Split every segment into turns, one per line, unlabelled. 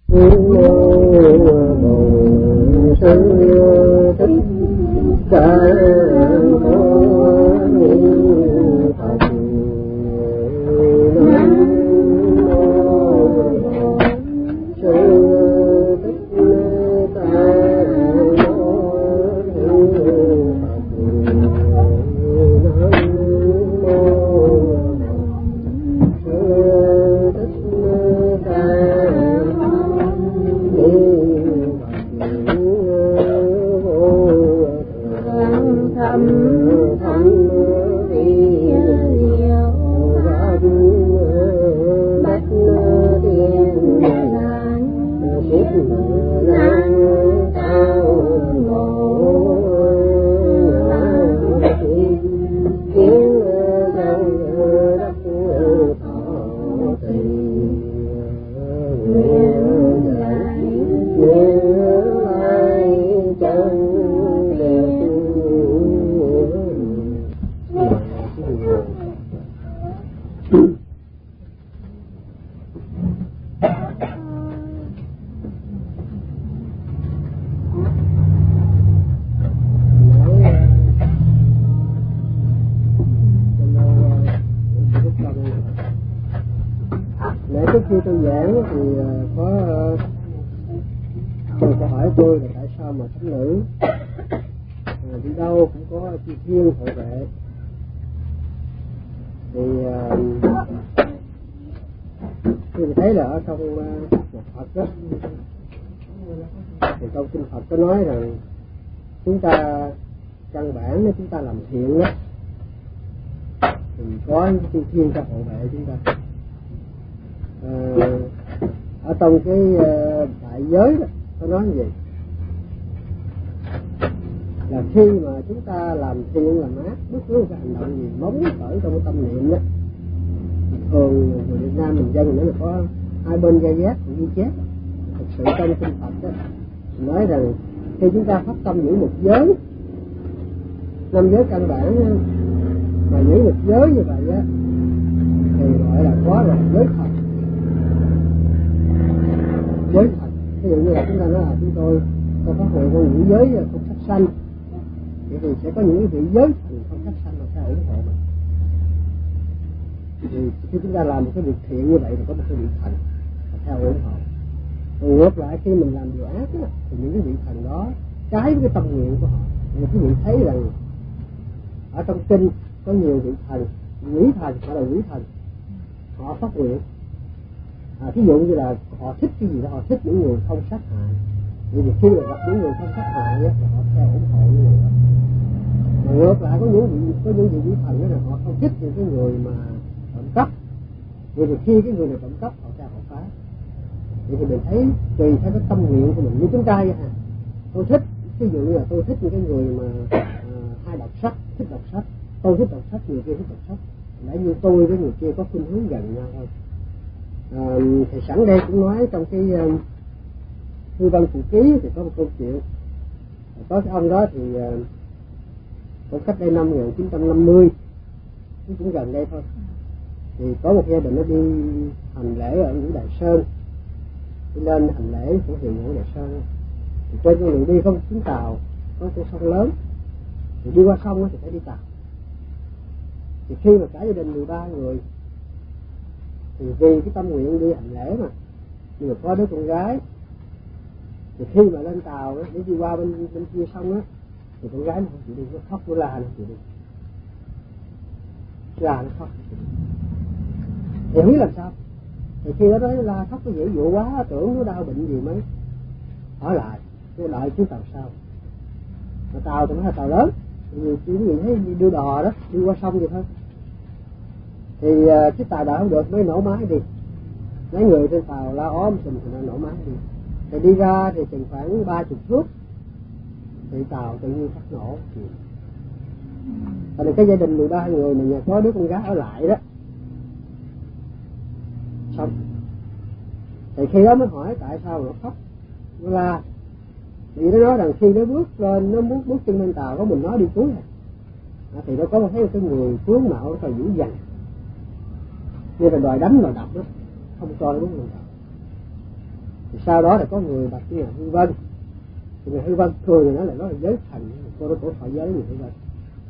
Trước khi tôi giảng thì có người ta hỏi tôi là tại sao mà thánh nữ đi đâu cũng có chư thiên hộ vệ. Thì tôi thấy là ở trong nhà Phật đó, thì trong kinh Phật có nói rằng chúng ta căn bản nếu chúng ta làm thiện đó thì có chư thiên ta hộ vệ chúng ta. Ở trong cái đại giới đó có nói như vậy là khi mà chúng ta làm thiện làm ác, bất cứ cái hành động gì móng khởi trong cái tâm niệm đó, thường người Việt Nam mình dân nữa là có hai bên gai ghét ghi chép. Thực sự trong kinh Phật đó nói rằng khi chúng ta phát tâm giữ một giới, 5 giới căn bản đó, mà giữ một giới như vậy á thì gọi là có là giới thật. Giới thật, ví dụ như là chúng ta nói là tôi phát nguyện con giữ giới không sát sanh, thì sẽ có những cái vị giới thần không sát sanh mà sẽ ủng hộ mình. Thì khi chúng ta làm một cái việc thiện như vậy thì có một cái vị thần theo ủng hộ. Còn ngược lại khi mình làm điều ác đó, thì những cái vị thần đó trái với cái tâm nguyện của họ. Thì quý vị thấy rằng ở trong kinh có nhiều vị thần, quỷ thần, họ là quỷ thần, họ phát nguyện. Ví dụ như là họ thích cái gì đó, họ thích những người không sát hại, vì khi mà gặp những người không sát hại á, thì họ theo ủng hộ những người đó. Mà ngược lại có những vị thần đó là họ không thích những cái người mà trộm cắp, vì khi cái người này trộm cắp họ theo họ phá. Vậy thì mình thấy tùy theo cái tâm nguyện của mình. Như chúng ta vậy hả, tôi thích, ví dụ như là tôi thích những cái người mà hay đọc sách, thích đọc sách, tôi thích đọc sách, người kia thích đọc sách, lẽ như tôi với người kia có khuynh hướng gần nhau thôi. Thì sẵn đây cũng nói trong cái Thư Văn Phụ Ký thì có một câu chuyện. Có cái ông đó thì cũng cách đây năm 1950, cũng gần đây thôi, thì có một gia đình nó đi hành lễ ở Ngũ Đại Sơn, đi lên hành lễ của huyện Ngũ Đại Sơn. Thì trên con đường đi có một chuyến tàu, có con sông lớn, thì đi qua sông thì phải đi tàu. Thì khi mà cả gia đình 13 người, thì vì cái tâm nguyện đi hành lễ mà, nhưng mà có đứa con gái, thì khi mà lên tàu đó, để đi qua bên kia sông á, thì con gái nó không chịu đi, nó khóc, nó la, nó không chịu đi, la nó khóc thì không biết làm sao. Thì khi đó nó la khóc nó dễ dụ quá, tưởng nó đau bệnh gì mới hỏi lại, tôi đợi chuyến tàu sau. Mà tàu thì nó là tàu lớn, vì chỉ nghĩ thấy đi đưa đò đó, đi qua sông vậy thôi. Thì chiếc tàu đã không được, mới nổ máy đi. Mấy người trên tàu la óm sùm thì nó nổ máy đi. Thì đi ra thì chừng khoảng 30 phút thì tàu tự nhiên phát nổ. Và cái gia đình 13 người mà nhà có đứa con gái ở lại đó, xong thì khi đó mới hỏi tại sao nó khóc, nó la. Vì nó nói rằng khi nó bước lên, nó muốn bước chân lên tàu, có mình nói đi cuối này, thì nó có thấy một cái người tướng mạo rất là dữ dằn, như là đòi đánh đòi đập đó, không cho nó bước lên tàu. Thì sau đó là có người bạch với nhà Hư Vân, thì nhà Hư Vân thường nói là nó là giới thần, cô đó cũng phải giới người Hư Vân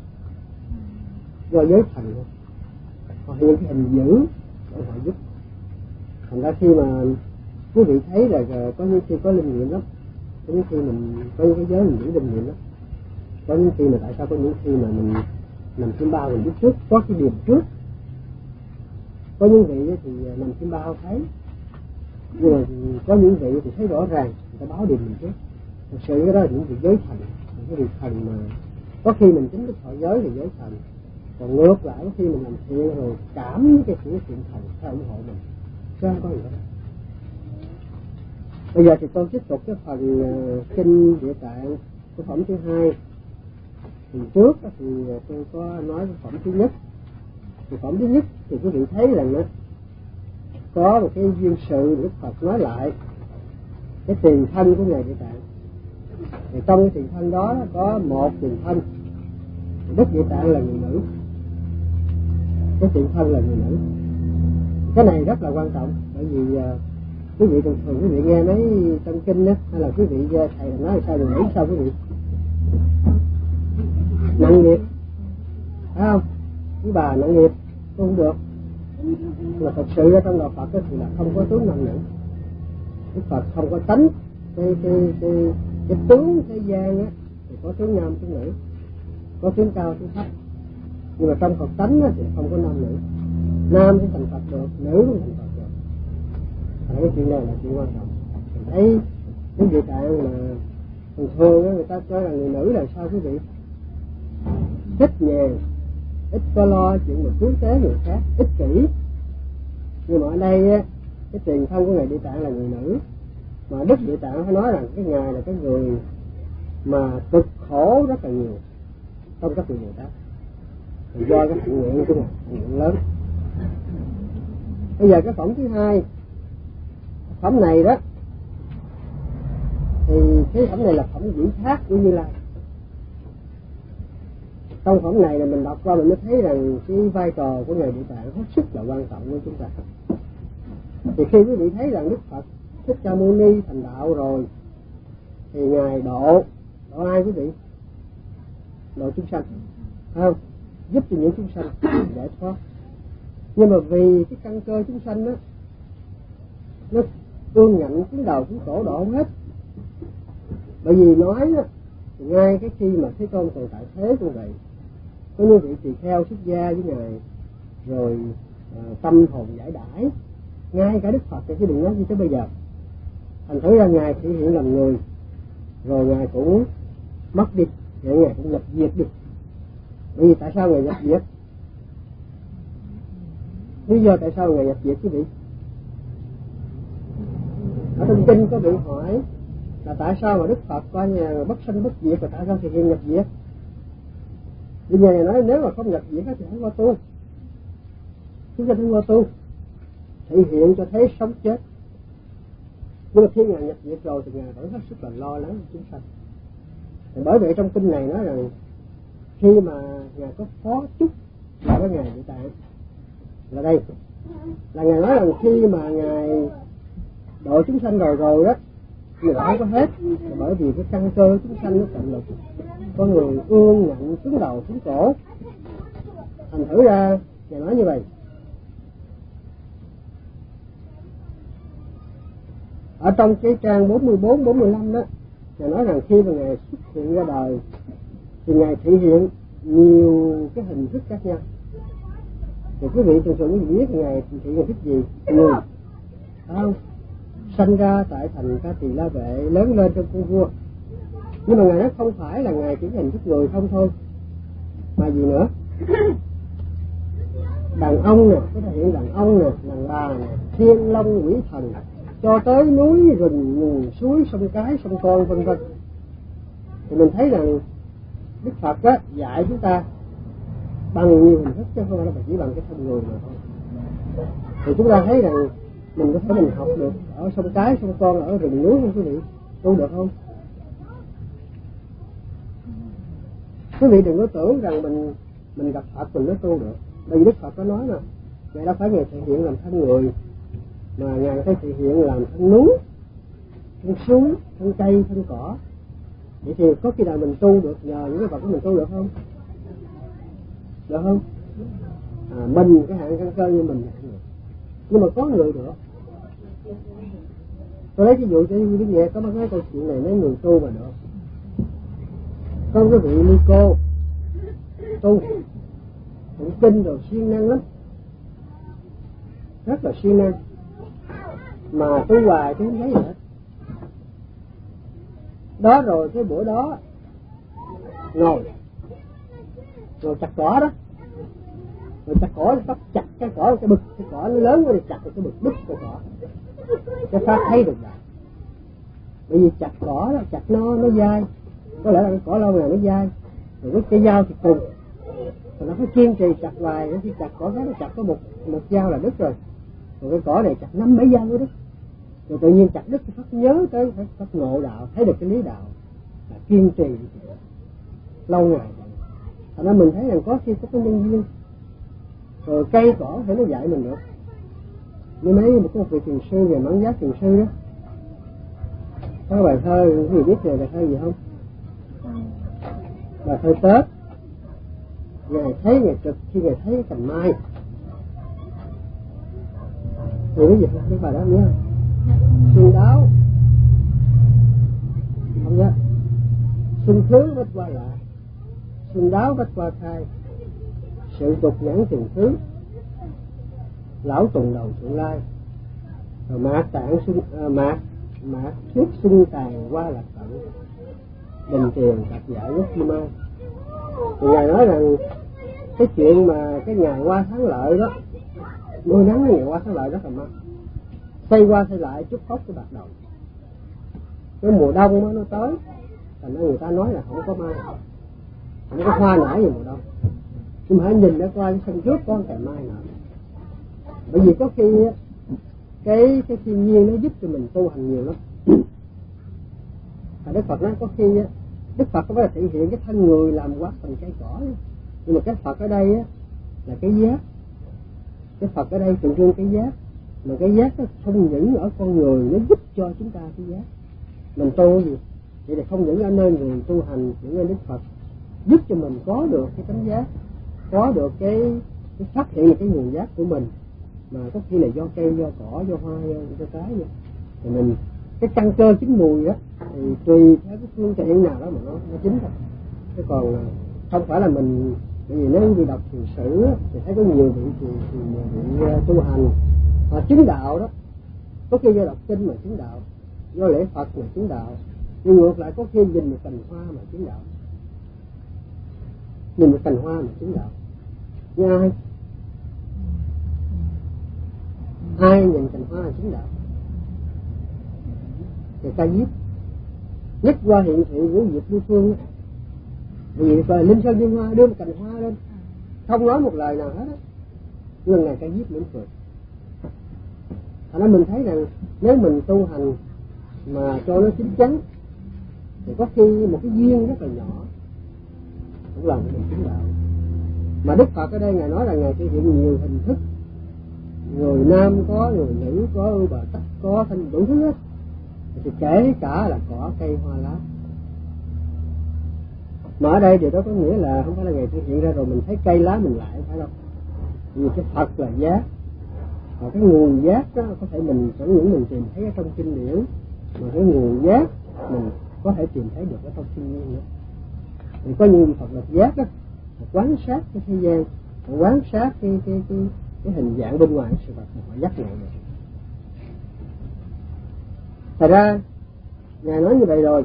do giới thần thôi, họ hiện cái hình dữ để họ giúp. Thành ra khi mà quý vị thấy là có những khi có linh nghiệm lắm, có những khi mình có những cái giới mình giữ linh nghiệm lắm, có những khi mà tại sao có những khi mà mình nằm chim bao mình biết trước có cái điểm trước, có những vị thì nằm chim bao thấy, nhưng mà có những vị thì thấy rõ ràng người ta báo điểm mình trước. Thật sự cái đó là những vị giới thần, những cái vị thần mà có khi mình chính thức họ giới thì giới thần, còn ngược lại có khi mình làm thiện rồi cảm với cái sự thiện thần sẽ ủng hộ mình, chứ không có gì đó. Bây giờ thì con tiếp tục cái phần kinh Địa Tạng của phẩm thứ hai. Thì trước thì tôi có nói cái phẩm thứ nhất. Thì phẩm thứ nhất thì quý vị thấy rằng đó, có một cái duyên sự Đức Phật nói lại cái tiền thân của ngài Địa Tạng. Thì trong cái tiền thân đó có một tiền thân, Đức Địa Tạng là người nữ, cái tiền thân là người nữ. Cái này rất là quan trọng, bởi vì quý vị thường quý vị nghe mấy trong kinh đó, hay là quý vị thầy nói là sao người nữ sao quý vị nặng nghiệp, phải không? Quý bà nặng nghiệp cũng không được. Mà thật sự ở trong đạo Phật thì là không có tướng nam nữ. Đức Phật không có tánh cái tướng thế gian á, thì có tướng nam tướng nữ, có tướng cao tướng thấp. Nhưng mà trong Phật tánh á, thì không có nam nữ. Nam thì thành Phật được, nữ cũng thành Phật được. Cái chuyện này là chuyện quan trọng. Mình thấy cái Địa Tạng mà thường thường á, người ta nói là người nữ là sao quý vị? Thích nhàn, ít có lo chuyện mà cứu tế người khác, ích kỷ. Nhưng mà ở đây á, cái tiền thân của ngài Địa Tạng là người nữ, mà Đức Địa Tạng phải nói rằng cái ngài là cái người mà cực khổ rất là nhiều trong các vị Bồ Tát, do cái hạnh nguyện của ngài, hạnh nguyện lớn. Bây giờ cái phẩm thứ hai, phẩm này đó thì cái phẩm này là phẩm vĩ thác của Như Lai. Trong phẩm này là mình đọc qua mình mới thấy rằng cái vai trò của ngài Địa Tạng hết sức là quan trọng với chúng ta. Thì khi quý vị thấy rằng Đức Phật Thích Ca Mâu Ni thành đạo rồi thì ngài độ ai quý vị? Độ chúng sanh, không? Giúp cho những chúng sanh giải thoát. Nhưng mà vì cái căn cơ chúng sanh đó nó ương ngạnh cứng đầu cứng cổ độ hết. Bởi vì nói đó, ngay cái khi mà Thế Tôn còn tại thế cũng vậy, có những vị tỳ kheo xuất gia với ngài rồi tâm hồn giải đãi, ngay cả Đức Phật chứ đừng nói gì tới bây giờ. Thành thử ra ngài thể hiện làm người, rồi ngài cũng mất đi, rồi ngài cũng nhập diệt đi. Bởi vì tại sao ngài nhập diệt? Lý do tại sao ngài nhập diệt quý vị? Ở trong kinh có bị hỏi là tại sao mà Đức Phật qua nhà bất sanh bất diệt, và tại sao thực hiện nhập diệt? Vì ngài nói nếu mà không nhập diệt thì không qua tu, chúng ta không qua tu, thể hiện cho thấy sống chết. Nhưng mà khi ngài nhập diệt rồi thì ngài vẫn hết sức là lo lắng chúng sanh. Thì bởi vậy trong kinh này nói rằng khi mà ngài có phó chúc là với ngài Địa Tạng là đây, là ngài nói rằng khi mà ngài độ chúng sanh rồi đó, người ta không có hết, là bởi vì cái căn cơ chúng sanh nó cạnh lực, có người ương ngạnh cứng đầu cứng cổ. Thành thử ra ngài nói như vậy. Ở trong cái trang 44, 45 đó, ngài nói rằng khi mà ngài xuất hiện ra đời thì ngài thể hiện nhiều cái hình thức khác nhau. Thì quý vị thường quý vị biết ngài thể hiện hình thức gì? Người, phải không? Sanh ra tại thành Ca Tỳ La Vệ, lớn lên trong cung vua. Nhưng mà ngài nói không phải là ngài chỉ hình thức người không thôi, mà gì nữa? Đàn ông nè, có thể hiện đàn ông nè, đàn bà nè, thiên long quỷ thần, cho tới núi rừng nguồn suối sông cái sông con vân vân. Thì mình thấy rằng Đức Phật á, dạy chúng ta bằng nhiều hình thức chứ không phải là chỉ bằng cái thân người mà thôi. Thì chúng ta thấy rằng mình có thể mình học được ở sông cái sông con, ở rừng núi không quý vị? Tu được không? Quý vị đừng có tưởng rằng mình gặp Phật mình mới tu được. Bởi vì Đức Phật có nói nè, ngài đâu phải ngài thể hiện làm thân người, mà ngài phải thể hiện làm thân núi, thân suối, thân cây, thân cỏ. Vậy thì có khi nào mình tu được nhờ những cái vật của mình tu được không? Được không? Mình cái hạng căn cơ như mình nhưng mà có người được. Tôi lấy ví dụ cho quý vị nghe, có mấy cái câu chuyện này mấy người tu mà được. Có cái vị ni cô tu tụng kinh rồi siêng năng lắm, rất là siêng năng, mà tu hoài chứ không thấy gì hết. Đó rồi cái bữa đó ngồi chặt cỏ đó, rồi chặt cỏ tóc chặt cái cỏ, cái bực cái cỏ nó lớn quá thì chặt cái bực đứt cái cỏ, cái Pháp thấy được rồi. Bởi vì chặt cỏ đó, chặt nó dai, có lẽ là cái cỏ lâu ngày nó dai, rồi cái dao thì cùng, rồi nó phải kiên trì chặt hoài. Nó khi chặt cỏ khác nó chặt có một dao là đứt rồi cái cỏ này chặt 5-7 dao mới đứt. Rồi tự nhiên chặt đứt Pháp nhớ tới phải ngộ đạo, thấy được cái lý đạo là kiên trì lâu ngày. Thành ra mình thấy rằng có khi có cái nhân duyên, rồi cây cỏ phải nó dạy mình được. Như mấy một vị thiền sư về Mãn Giác thiền sư đó, có bài thơ, quý vị biết về bài thơ gì không? Bài thơ Tết. Ngài thấy ngày trực khi ngài thấy cành mai. Thì cái gì không? Cái bài đó nhớ không? Xuân đáo không nhớ. Xuân thứ bách qua lạ, xuân đáo bách qua khai, sự tục nhãn từng thứ, lão tùng đầu thượng lai. Rồi mạc tạng xuân mạc thuyết xuân tàn qua lạc tận, bình tiền đặt giải nhất chi mai. Thì ngài nói rằng cái chuyện mà cái ngày qua tháng lợi đó, mưa nắng ngày qua tháng lợi rất là mắc, xây qua xây lại chút khóc cái bạc đầu. Cái mùa đông đó, nó tới, thành ra người ta nói là không có mai, không có hoa nở như mùa đông. Nhưng mà hãy nhìn đã qua cái sân trước có một cành mai nở. Bởi vì có khi cái thiên nhiên nó giúp cho mình tu hành nhiều lắm. Và Đức Phật nói có khi Đức Phật có phải thể hiện cái thân người làm quát thành cây cỏ, nhưng mà cái Phật ở đây là cái giác. Cái Phật ở đây tượng trưng cái giác, mà cái giác nó không những ở con người, nó giúp cho chúng ta cái giác. Mình tu gì vậy thì không những ở nơi người tu hành, những nơi Đức Phật giúp cho mình có được cái tánh giác, có được cái phát hiện cái nguồn giác của mình, mà có khi là do cây, do cỏ, do hoa, do trái nữa. Thì mình cái căn cơ chín mùi đó thì tùy theo cái phương tiện nào đó mà nó chín thôi. Chứ còn không phải là mình, bởi vì nếu đi đọc thiền sử thì thấy có nhiều vị tu hành họ chứng đạo đó, có khi do đọc kinh mà chứng đạo, do lễ Phật mà chứng đạo, nhưng ngược lại có khi nhìn một cành hoa mà chứng đạo, nhìn một cành hoa mà chứng đạo. Như ai nhìn cành hoa mà chứng đạo? Thì Ca Diếp nhất qua hiện thị ngũ diệp lưu phương, vì rồi Linh Sơn Dương Hoa đưa một cành hoa lên, không nói một lời nào hết á, nhưng ngày Ca Diếp mỉm cười. Thành ra mình thấy rằng nếu mình tu hành mà cho nó chín chắn thì có khi một cái duyên rất là nhỏ cũng làm cho mình chứng đạo. Mà Đức Phật ở đây ngài nói là ngài thể hiện nhiều hình thức, người nam có, người nữ có, ưu bà tắc có, thanh đủ thứ hết, thì kể cả là cỏ cây hoa lá. Mà ở đây điều đó có nghĩa là không phải là ngài thể hiện ra rồi mình thấy cây lá mình lại, phải không? Vì cái Phật là giác, và cái nguồn giác đó có thể mình chẳng những mình tìm thấy ở trong kinh điển, mà cái nguồn giác mình có thể tìm thấy được ở trong thiên nhiên nữa. Thì có những vị Phật là giác đó, quán sát cái thế gian, quán sát cái hình dạng bên ngoài sự vật mà họ giác ngộ được. Thật ra ngài nói như vậy rồi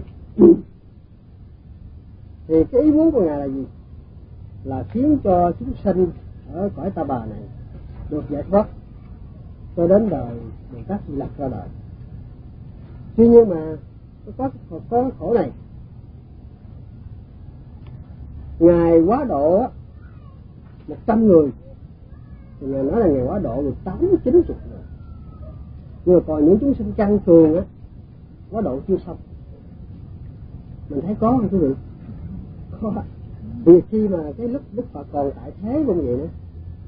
thì cái ý muốn của ngài là gì? Là khiến cho chúng sinh ở cõi Ta Bà này được giải thoát cho đến đời Bồ Tát Di Lặc ra đời. Tuy nhiên mà có khổ này, ngài quá độ 100 người thì ngài nói là ngài quá độ được 80-90 người, nhưng mà còn những chúng sinh căn thường á quá độ chưa xong. Mình thấy có không quý vị? Có. Vì khi mà cái lúc Đức Phật còn tại thế cũng vậy nữa,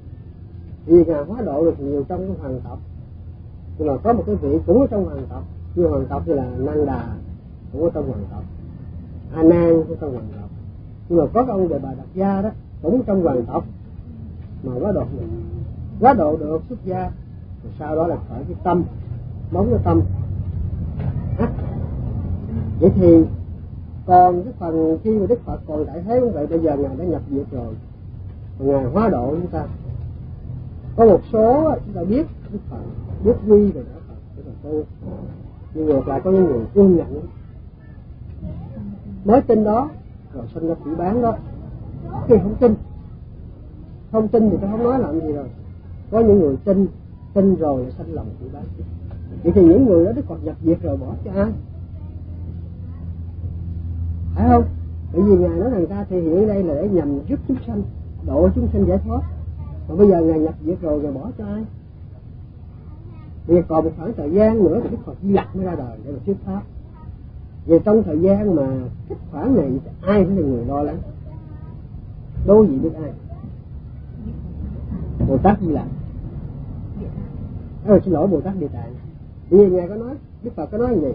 vì ngài hóa độ được nhiều trong cái hoàng tộc, nhưng mà có một cái vị cũng ở trong hoàng tộc như hoàng tộc như là Nang Đà cũng có trong hoàng tộc, A Nan cũng trong hoàng tộc, nhưng mà có cái ông Đề Bà Đạt Gia đó cũng trong hoàng tộc mà quá độ được xuất gia, rồi sau đó là khởi cái tâm, bóng cái tâm. Vậy thì còn cái phần khi mà Đức Phật còn tại thế cũng vậy, bây giờ ngài đã nhập diệt rồi, ngài hóa độ chúng ta. Có một số chúng ta biết Đức Phật, biết quy về Đức Phật để mà tu, nhưng ngược lại có những người quân nhận mới tin đó rồi sinh ra phỉ báng đó. Khi không tin thì tôi không nói làm gì rồi. Có những người tin rồi là sanh lòng phỉ báng. Vậy thì những người đó Đức Phật nhập diệt rồi bỏ cho ai? Phải không? Bởi vì ngài nói rằng ta thể hiện đây là để nhằm giúp chúng sanh, độ chúng sanh giải thoát. Mà bây giờ ngài nhập diệt rồi, ngài bỏ cho ai? Bây giờ còn một khoảng thời gian nữa thì Đức Phật Di Lặc mới ra đời để mà thuyết pháp. Về trong thời gian mà cách khoảng này ai cũng là người lo lắng. Đố gì biết ai? Bồ Tát Di Lặc. Xin lỗi, Bồ Tát Địa Tạng. Bây giờ ngài có nói, Đức Phật có nói gì?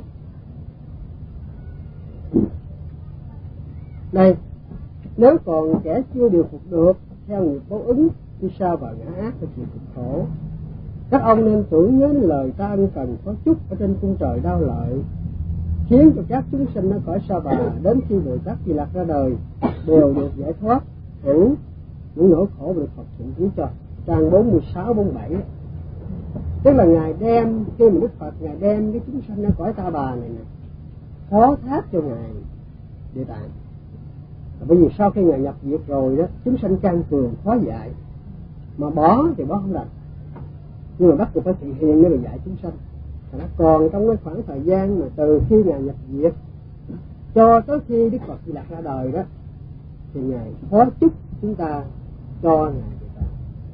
Đây, nếu còn kẻ chưa điều phục được theo nghiệp báo ứng đi sao vào ngã ác và chịu cực khổ, các ông nên tưởng nhớ lời ta ân cần có chút ở trên cung trời đau lợi, khiến cho các chúng sinh ở cõi Sa Bà đến khi Bồ Tát Di Lặc ra đời đều được giải thoát hưởng những nỗi khổ được Phật thụ trí cho. Trang 46, 47. Tức là ngài đem, khi mà Đức Phật ngài đem cái chúng sanh ở cõi Ta Bà này nè phó thác cho ngài Địa Tạng. Bởi vì sau khi ngài nhập diệt rồi đó, chúng sanh can cường khó dạy, mà bỏ thì bỏ không được, nhưng mà bắt buộc phải thực hiện để mà dạy chúng sanh. Còn trong cái khoảng thời gian mà từ khi ngài nhập diệt cho tới khi Đức Phật Di Lặc ra đời đó, thì ngài phó chúc chúng ta cho ngài Địa Tạng.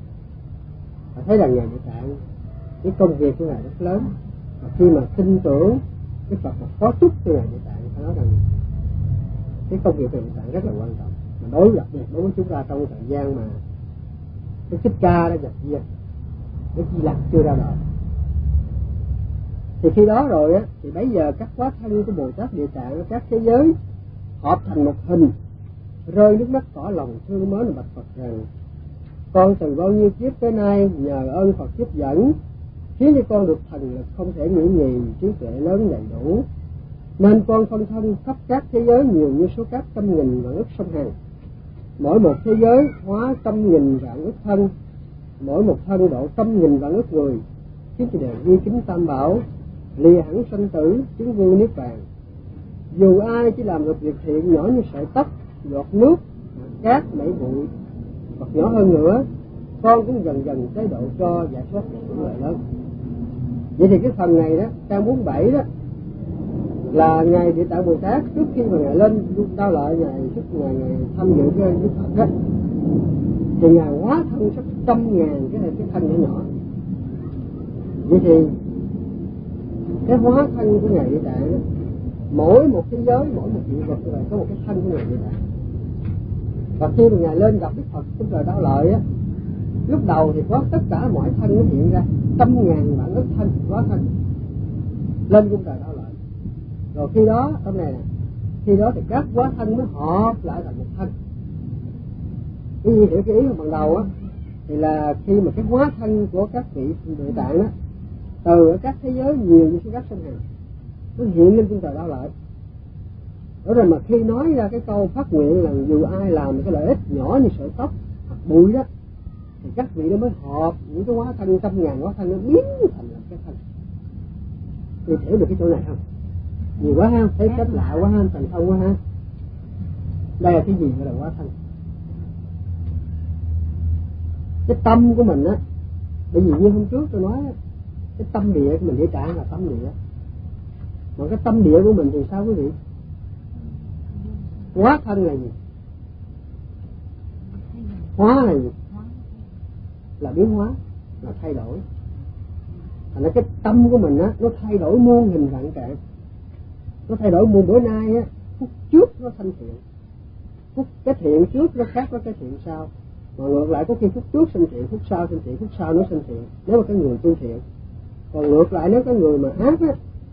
Và thấy rằng ngài Địa Tạng cái công việc của ngài rất lớn, và khi mà tin tưởng Đức Phật mà phó chúc cho ngài Địa Tạng, phải nói rằng cái công việc của Địa Tạng rất là quan trọng. Mà đối với chúng ta trong thời gian mà cái Thích Ca đã nhập diệt, cái Di Lặc chưa ra đời, thì khi đó rồi á, thì bây giờ các quá thân của Bồ Tát Địa Tạng các thế giới hợp thành một hình, rơi nước mắt tỏ lòng thương mến bạch Phật rằng: con từ bao nhiêu kiếp tới nay nhờ ơn Phật tiếp dẫn, khiến cho con được thần lực không thể nghĩ nhì, trí tuệ lớn đầy đủ, nên con phân thân khắp các thế giới nhiều như số các trăm nghìn vạn ức sông Hằng. Mỗi một thế giới hóa trăm nghìn vạn ức thân, mỗi một thân độ trăm nghìn vạn ức người, khiến cho đều ghi kính tam bảo, lìa hẳn sanh tử, chứng vô niết bàn. Dù ai chỉ làm được việc thiện nhỏ như sợi tóc, giọt nước, cát, mảy bụi, hoặc nhỏ hơn nữa, con cũng dần dần tới độ cho giải thoát những lợi lớn. Vậy thì cái phần này đó, trang 47 đó, là ngài Địa Tạng Bồ Tát trước khi mà ngài lên đau lợi, ngài ngài tham dự cái Đức Phật đó, thì ngài hóa thân sắp trăm ngàn cái thân nhỏ nhỏ. Vậy thì cái hóa thân của ngài Địa Tạng đó, mỗi một thế giới, mỗi một vị vật như vậy có một cái thân của ngài Địa Tạng. Và khi mà ngài lên gặp Đức Phật trong trời đau lợi á, lúc đầu thì có tất cả mọi thân nó hiện ra, trăm ngàn vạn ức thân hóa thân lên cung trời đau lợi. Rồi khi đó trong này nè, khi đó thì các hóa thân nó hợp lại thành một thân. Cái gì hiểu cái ý ban đầu á, thì là khi mà cái hóa thân của các vị Địa Tạng đó từ các thế giới nhiều như số các sông Hằng nó hiện lên cung trời đau lợi. Đó rồi mà khi nói ra cái câu phát nguyện là dù ai làm cái lợi ích nhỏ như sợi tóc hoặc bụi đó, thì các vị đó mới hợp những cái hóa thân trăm ngàn hóa thân nó biến thành là cái thân. Thì hiểu được cái chỗ này không? Nhiều quá ha, thấy cách lạ quá ha, thành thông quá ha. Đây là cái gì gọi là hóa thân? Cái tâm của mình á, bởi vì như hôm trước tôi nói cái tâm địa của mình, Địa Tạng là tâm địa. Mà cái tâm địa của mình thì sao quý vị? Hóa thân là gì? Hóa là gì? Là biến hóa, là thay đổi. Thành ra cái tâm của mình á, nó thay đổi muôn hình vạn trạng. Nó thay đổi muôn. Bữa nay á, phút trước nó sanh thiện, phút cái thiện trước nó khác với cái thiện sau. Mà ngược lại có khi phút trước sanh thiện, phút sau sanh thiện, phút sau nó sanh thiện, nếu mà cái người tu thiện. Còn ngược lại nếu cái người mà ác á,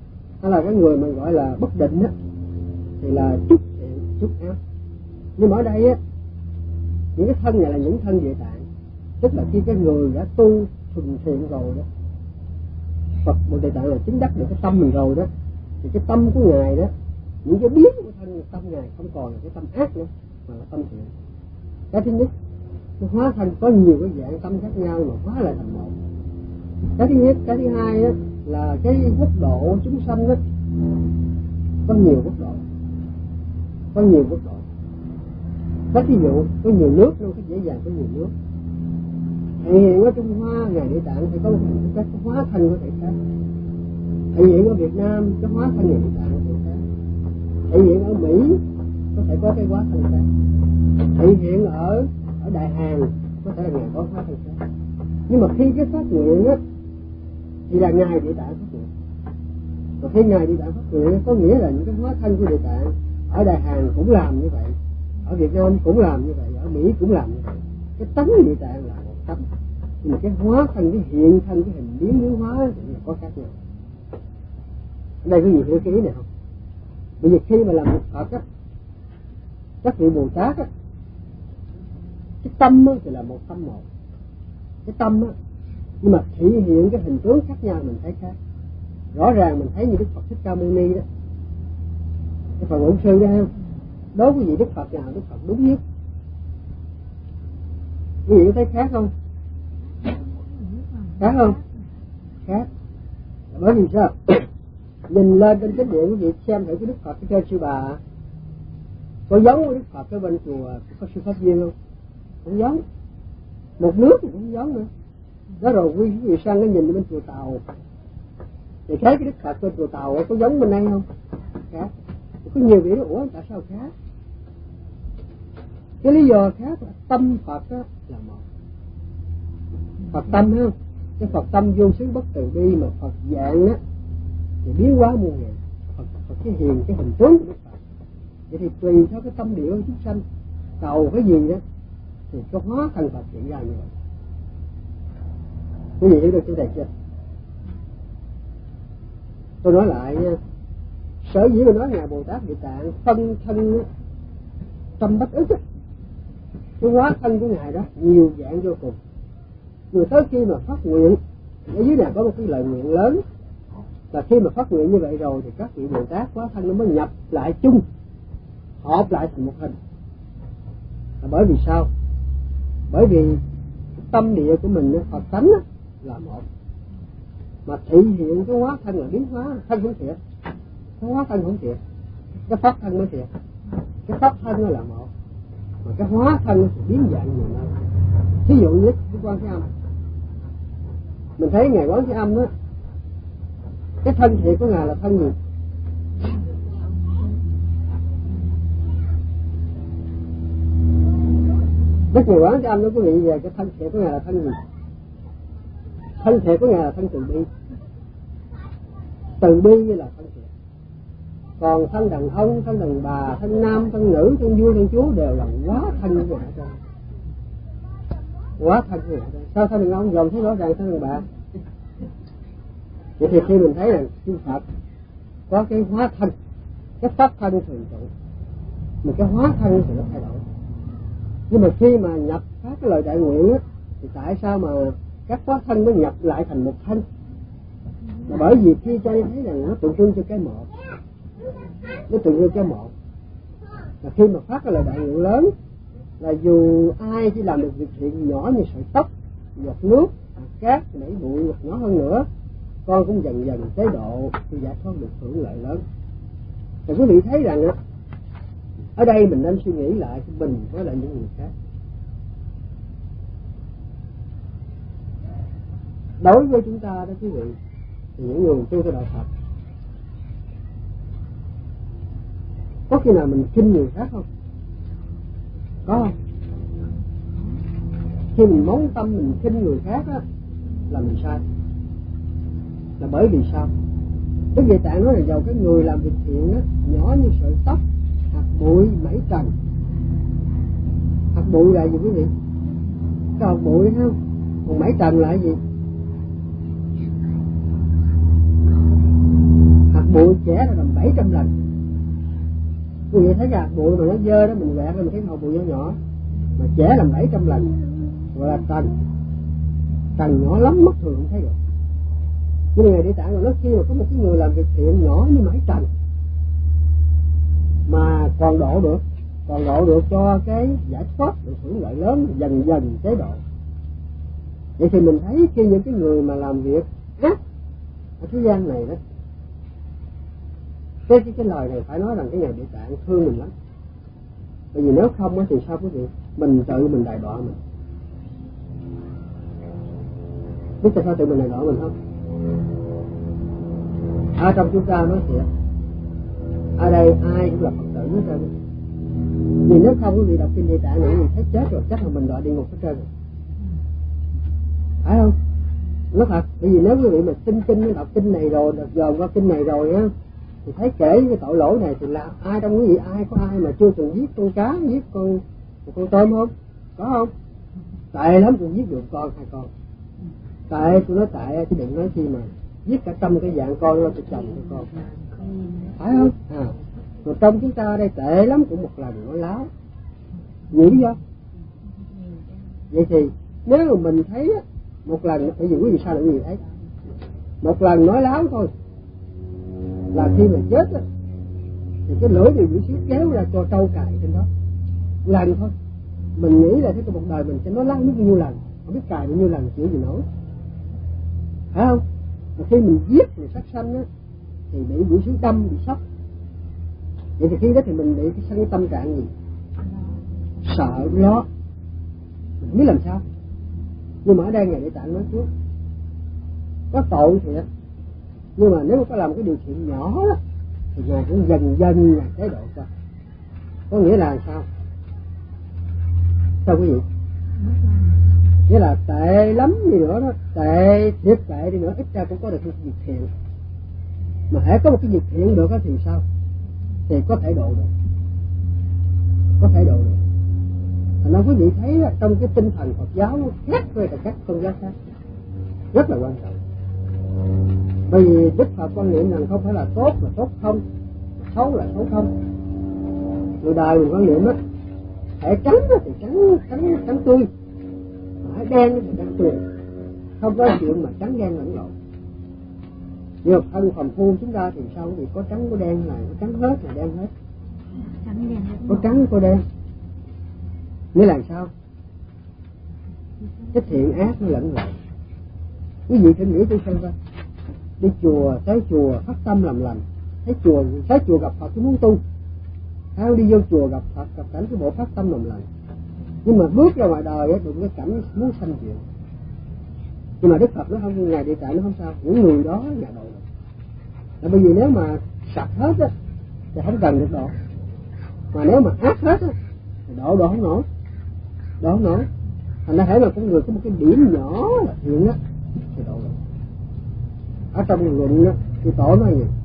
hay là cái người mà gọi là bất định á, thì là chút thiện chút ác. Nhưng mà ở đây á, những cái thân này là những thân địa tạng, tức là khi cái người đã tu thuần thiện rồi đó, Phật Bồ Đề Tạng là chứng đắc được cái tâm mình rồi đó, thì cái tâm của ngài đó, những cái biến của thân tâm ngài không còn là cái tâm ác nữa, mà là tâm thiện. Cái thứ nhất, cái hóa thân có nhiều cái dạng tâm khác nhau mà hóa lại thành một. Cái thứ nhất, cái thứ hai á, là cái quốc độ chúng sanh đó có nhiều quốc độ, có nhiều quốc độ. Các ví dụ có nhiều nước luôn, có dễ dàng có nhiều nước. Thể hiện ở Trung Hoa ngài Địa Tạng thì có một hình các hóa thân có thể khác. Thể hiện ở Việt Nam cái hóa thân ngài Địa Tạng có thể khác. Thể hiện ở Mỹ có thể có cái hóa thân khác. Thể hiện ở Đại Hàn có thể là ngài có hóa thân khác. Nhưng mà khi cái phát nguyện á thì là ngài Địa Tạng phát nguyện. Và khi ngài Địa Tạng phát nguyện có nghĩa là những cái hóa thân của Địa Tạng ở Đại Hàn cũng làm như vậy, ở Việt Nam cũng làm như vậy, ở Mỹ cũng làm như vậy. Cái tánh Địa Tạng là một tánh, nhưng mà cái hóa thân, cái hiện thân, cái hình biến hóa thì là có khác nhau. Ở đây có gì hiểu cái ý này không? Bởi vì khi mà làm một Phật á, các vị Bồ Tát á, cái tâm á thì là một tâm một, cái tâm á, nhưng mà thể hiện cái hình tướng khác nhau mình thấy khác. Rõ ràng mình thấy như Đức Phật Thích Ca Mâu Ni đó, cái phần Ngũ Sư đó không? Đối với vị Đức Phật nào Đức Phật đúng nhất? Quý vị có thấy khác không? Khác không? Khác. Bởi vì sao? Nhìn lên trên chánh điện quý vị xem thử cái Đức Phật trên Sư Bà có giống với Đức Phật ở bên chùa có Sư Pháp Viên không? Không giống. Một nước thì cũng không giống nữa. Đó rồi quý vị sang cái nhìn bên chùa Tàu thì thấy cái Đức Phật bên chùa Tàu có giống bên đây không? Khác. Có nhiều vị nói ủa tại sao khác? Cái lý do khác là tâm Phật đó là một. Phật tâm không? Cái Phật tâm vô xứ bất từ bi mà Phật dạng á thì biến hóa muôn ngàn. Phật cái hiền cái hình tướng của Đức Phật. Vậy thì tùy theo cái tâm địa của chúng sanh cầu cái gì đó thì có hóa thân Phật hiện ra như vậy. Quý vị hiểu được cái này chưa? Tôi nói lại nha, sở dĩ mà nói ngài Bồ Tát Địa Tạng phân thân tâm bất ức á, cái hóa thân của ngài đó nhiều dạng vô cùng. Rồi tới khi mà phát nguyện, ở dưới này có một cái lời nguyện lớn, là khi mà phát nguyện như vậy rồi thì các vị Bồ Tát hóa thân nó mới nhập lại chung, hợp lại thành một hình. Là bởi vì sao? Bởi vì tâm địa của mình Phật tánh là một, mà thể hiện cái hóa thân là biến hóa thân không thiệt, cái hóa thân không thiệt, cái pháp thân mới thiệt. Cái pháp thân nó là một, mà cái hóa thân thì biến dạng nhiều nơi. Ví dụ như cái Quan Thế Âm, mình thấy ngài Quán Thế Âm đó, cái thân thiệt của ngài là thân gì? Đức ngài Quán Thế Âm đó quý vị về cái thân thiệt của ngài là thân gì? Thân thiệt của ngài là thân từ bi. Từ bi là thân thiệt. Còn thân đàn ông, thân đàn bà, thân nam, thân nữ, thân vua, thân chúa đều là quá thân của ngài trong. Quá thân của ngài trong. Sao thân đàn ông dòm thấy rõ ràng thân đàn bà? Vậy thì khi mình thấy rằng chư Phật có cái hóa thân, cái pháp thân thường trụ, mà cái hóa thân thì nó thay đổi. Nhưng mà khi mà nhập các cái lời đại nguyện á, thì tại sao mà các hóa thân nó nhập lại thành một thân? Là bởi vì khi cho thấy rằng nó tượng trưng cho cái một, nó tượng trưng cái một. Là khi mà phát cái lời đại nguyện lớn, là dù ai chỉ làm được việc thiện nhỏ như sợi tóc, giọt nước, hạt cát, nảy bụi hoặc nhỏ hơn nữa, con cũng dần dần chế độ thì giải thoát được hưởng lợi lớn. Thì quý vị thấy rằng ở đây mình nên suy nghĩ lại mình với lại những người khác. Đối với chúng ta đó quý vị, thì những người tu theo đạo Phật, có khi nào mình khinh người khác không? Có không? Khi mình móng tâm mình khinh người khác á, là mình sai. Là bởi vì sao? Đức Địa Tạng nói là dầu cái người làm việc thiện á, nhỏ như sợi tóc, hạt bụi, mảy trần. Hạt bụi là gì quý vị? Cái hạt bụi thấy không? Còn mảy trần là gì? Hạt bụi trẻ là làm 700 lần. Quý vị thấy ra bụi mà nó dơ đó mình quẹt ra mình thấy hột bụi nhỏ nhỏ, mà trẻ làm 700 lần, gọi là trần nhỏ lắm mắt thường không thấy được. Nhưng mà Ngài Địa Tạng là nó khi mà có một cái người làm việc thiện nhỏ như mãi trần mà còn độ được cho cái giải thoát được hưởng lợi lớn, dần dần chế độ. Vậy thì mình thấy khi những cái người mà làm việc ác ở thế gian này đó, cái lời này phải nói rằng cái Ngài Địa Tạng thương mình lắm. Bởi vì nếu không thì sao quý vị, mình tự mình đày đọa mình. Biết tại sao tự mình đày đọa mình không? Ở trong chúng ta nói thiệt, ở đây ai cũng là Phật tử hết trơn. Vì nếu không quý vị đọc kinh Địa Tạng này mình thấy chết rồi, chắc là mình đọa địa ngục hết trơn rồi. Phải không? Nó thật. Bởi vì nếu quý vị mà tin kinh đọc kinh này rồi, đọc dòm qua kinh này rồi á, thì thấy kể cái tội lỗi này thì là ai trong quý vị có ai mà chưa từng giết con cá, giết con tôm không? Có không? Tệ lắm cũng giết được con 2 con. Tệ tôi nói tệ chứ đừng nói chi mà giết cả 100 cái dạng con lo cho chồng cho con. Phải không? Rồi trong chúng ta đây tệ lắm cũng một lần nói láo. Nhiều lý do. Vậy thì nếu mà mình thấy một lần, bởi vì quý vị sao lại quý vị thấy một lần nói láo thôi là khi mà chết á, thì cái lưỡi điều dĩ xíu kéo ra cho trâu cài trên đó lần thôi. Mình nghĩ là cái cuộc đời mình sẽ nói láo biết bao nhiêu lần, không biết cài bao nhiêu lần chịu gì nổi. Phải không? Mà khi mình giết người sát sanh á thì bị quỷ sứ đâm, bị sốc. Vậy thì khi đó thì mình bị cái sanh tâm trạng gì? Sợ lo, mình không biết làm sao. Nhưng mà ở đây Ngài Địa Tạng nói trước, có tội thiệt, nhưng mà nếu mà có làm cái điều chuyện nhỏ đó thì Ngài cũng dần dần là chế độ cho. Có nghĩa là sao? Sao quý vị? Nghĩa là tệ lắm đi nữa đó, tệ thiệt tệ đi nữa, ít ra cũng có được một việc thiện. Mà hễ có một cái việc thiện được đó thì sao? Thì có thể độ được. Có thể độ được. Thành ra quý vị thấy đó, trong cái tinh thần Phật giáo nó khác với các tôn giáo khác, rất là quan trọng. Bởi vì Đức Phật quan niệm rằng không phải là tốt là tốt không, xấu là xấu không. Người đời mình quan niệm á, hễ trắng thì trắng tươi, hễ đen thì đen tươi, không có chuyện mà trắng đen lẫn lộn. Nhưng mà thân phàm phu chúng ta thì sao? Vì có trắng có đen, là có trắng hết là đen hết, có trắng có đen. Nghĩa là sao? Cái thiện ác nó lẫn lộn. Quý vị thử nghĩ tôi xem coi, đi chùa tới chùa phát tâm làm lành, thấy chùa gặp Phật cũng muốn tu, hay đi vô chùa gặp Phật gặp cảnh cái bộ phát tâm làm lành. Nhưng mà bước ra ngoài đời á, đụng cái cảnh muốn sanh chuyện. Nhưng mà Đức Phật nó không, Ngài Địa Tạng nó không sao, những người đó là độ được. Là bởi vì nếu mà sạch hết á thì không cần được độ, mà nếu mà ác hết á thì độ không nổi, độ không nổi. Thành ra hễ mà con người có một cái điểm nhỏ là thiện á thì độ được. Ở trong luận á, thì tổ nói gì?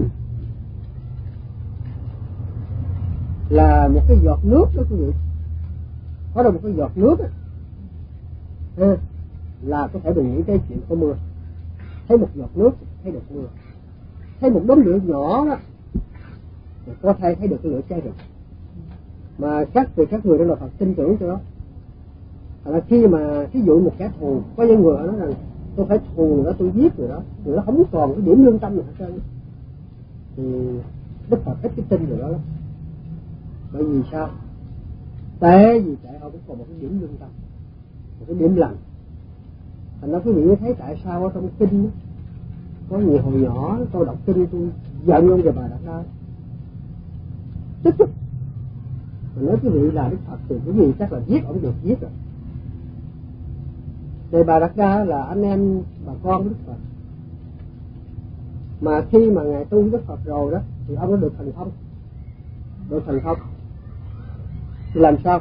Là một cái giọt nước đó quý vị, có đâu một cái giọt nước á, là có thể đừng nghĩ tới chuyện có mưa. Thấy một giọt nước thấy được mưa, thấy một đốm lửa nhỏ đó thì có thể thấy được cái lửa cháy rừng. Mà các người trong đạo Phật tin tưởng cho đó. Là khi mà ví dụ một kẻ thù, có những người nói rằng tôi phải thù người đó, tôi giết người đó không còn cái điểm lương tâm nào hết trơn, thì Đức Phật ít cái tin người đó lắm. Bởi vì sao? Tệ gì tệ họ cũng còn một cái điểm lương tâm, một cái điểm lành. Thành ra quý vị thấy tại sao ở trong kinh đó, có nhiều hồi nhỏ tôi đọc kinh tôi giận ông về Bà Đạt Đa, tức tức. Mà nói quý vị là Đức Phật thì cái gì chắc là giết ông được giết rồi. Thì Bà Đạt Đa là anh em bà con của Đức Phật, mà khi mà Ngài tu với Đức Phật rồi đó thì ông đã được thành thông. Thì làm sao?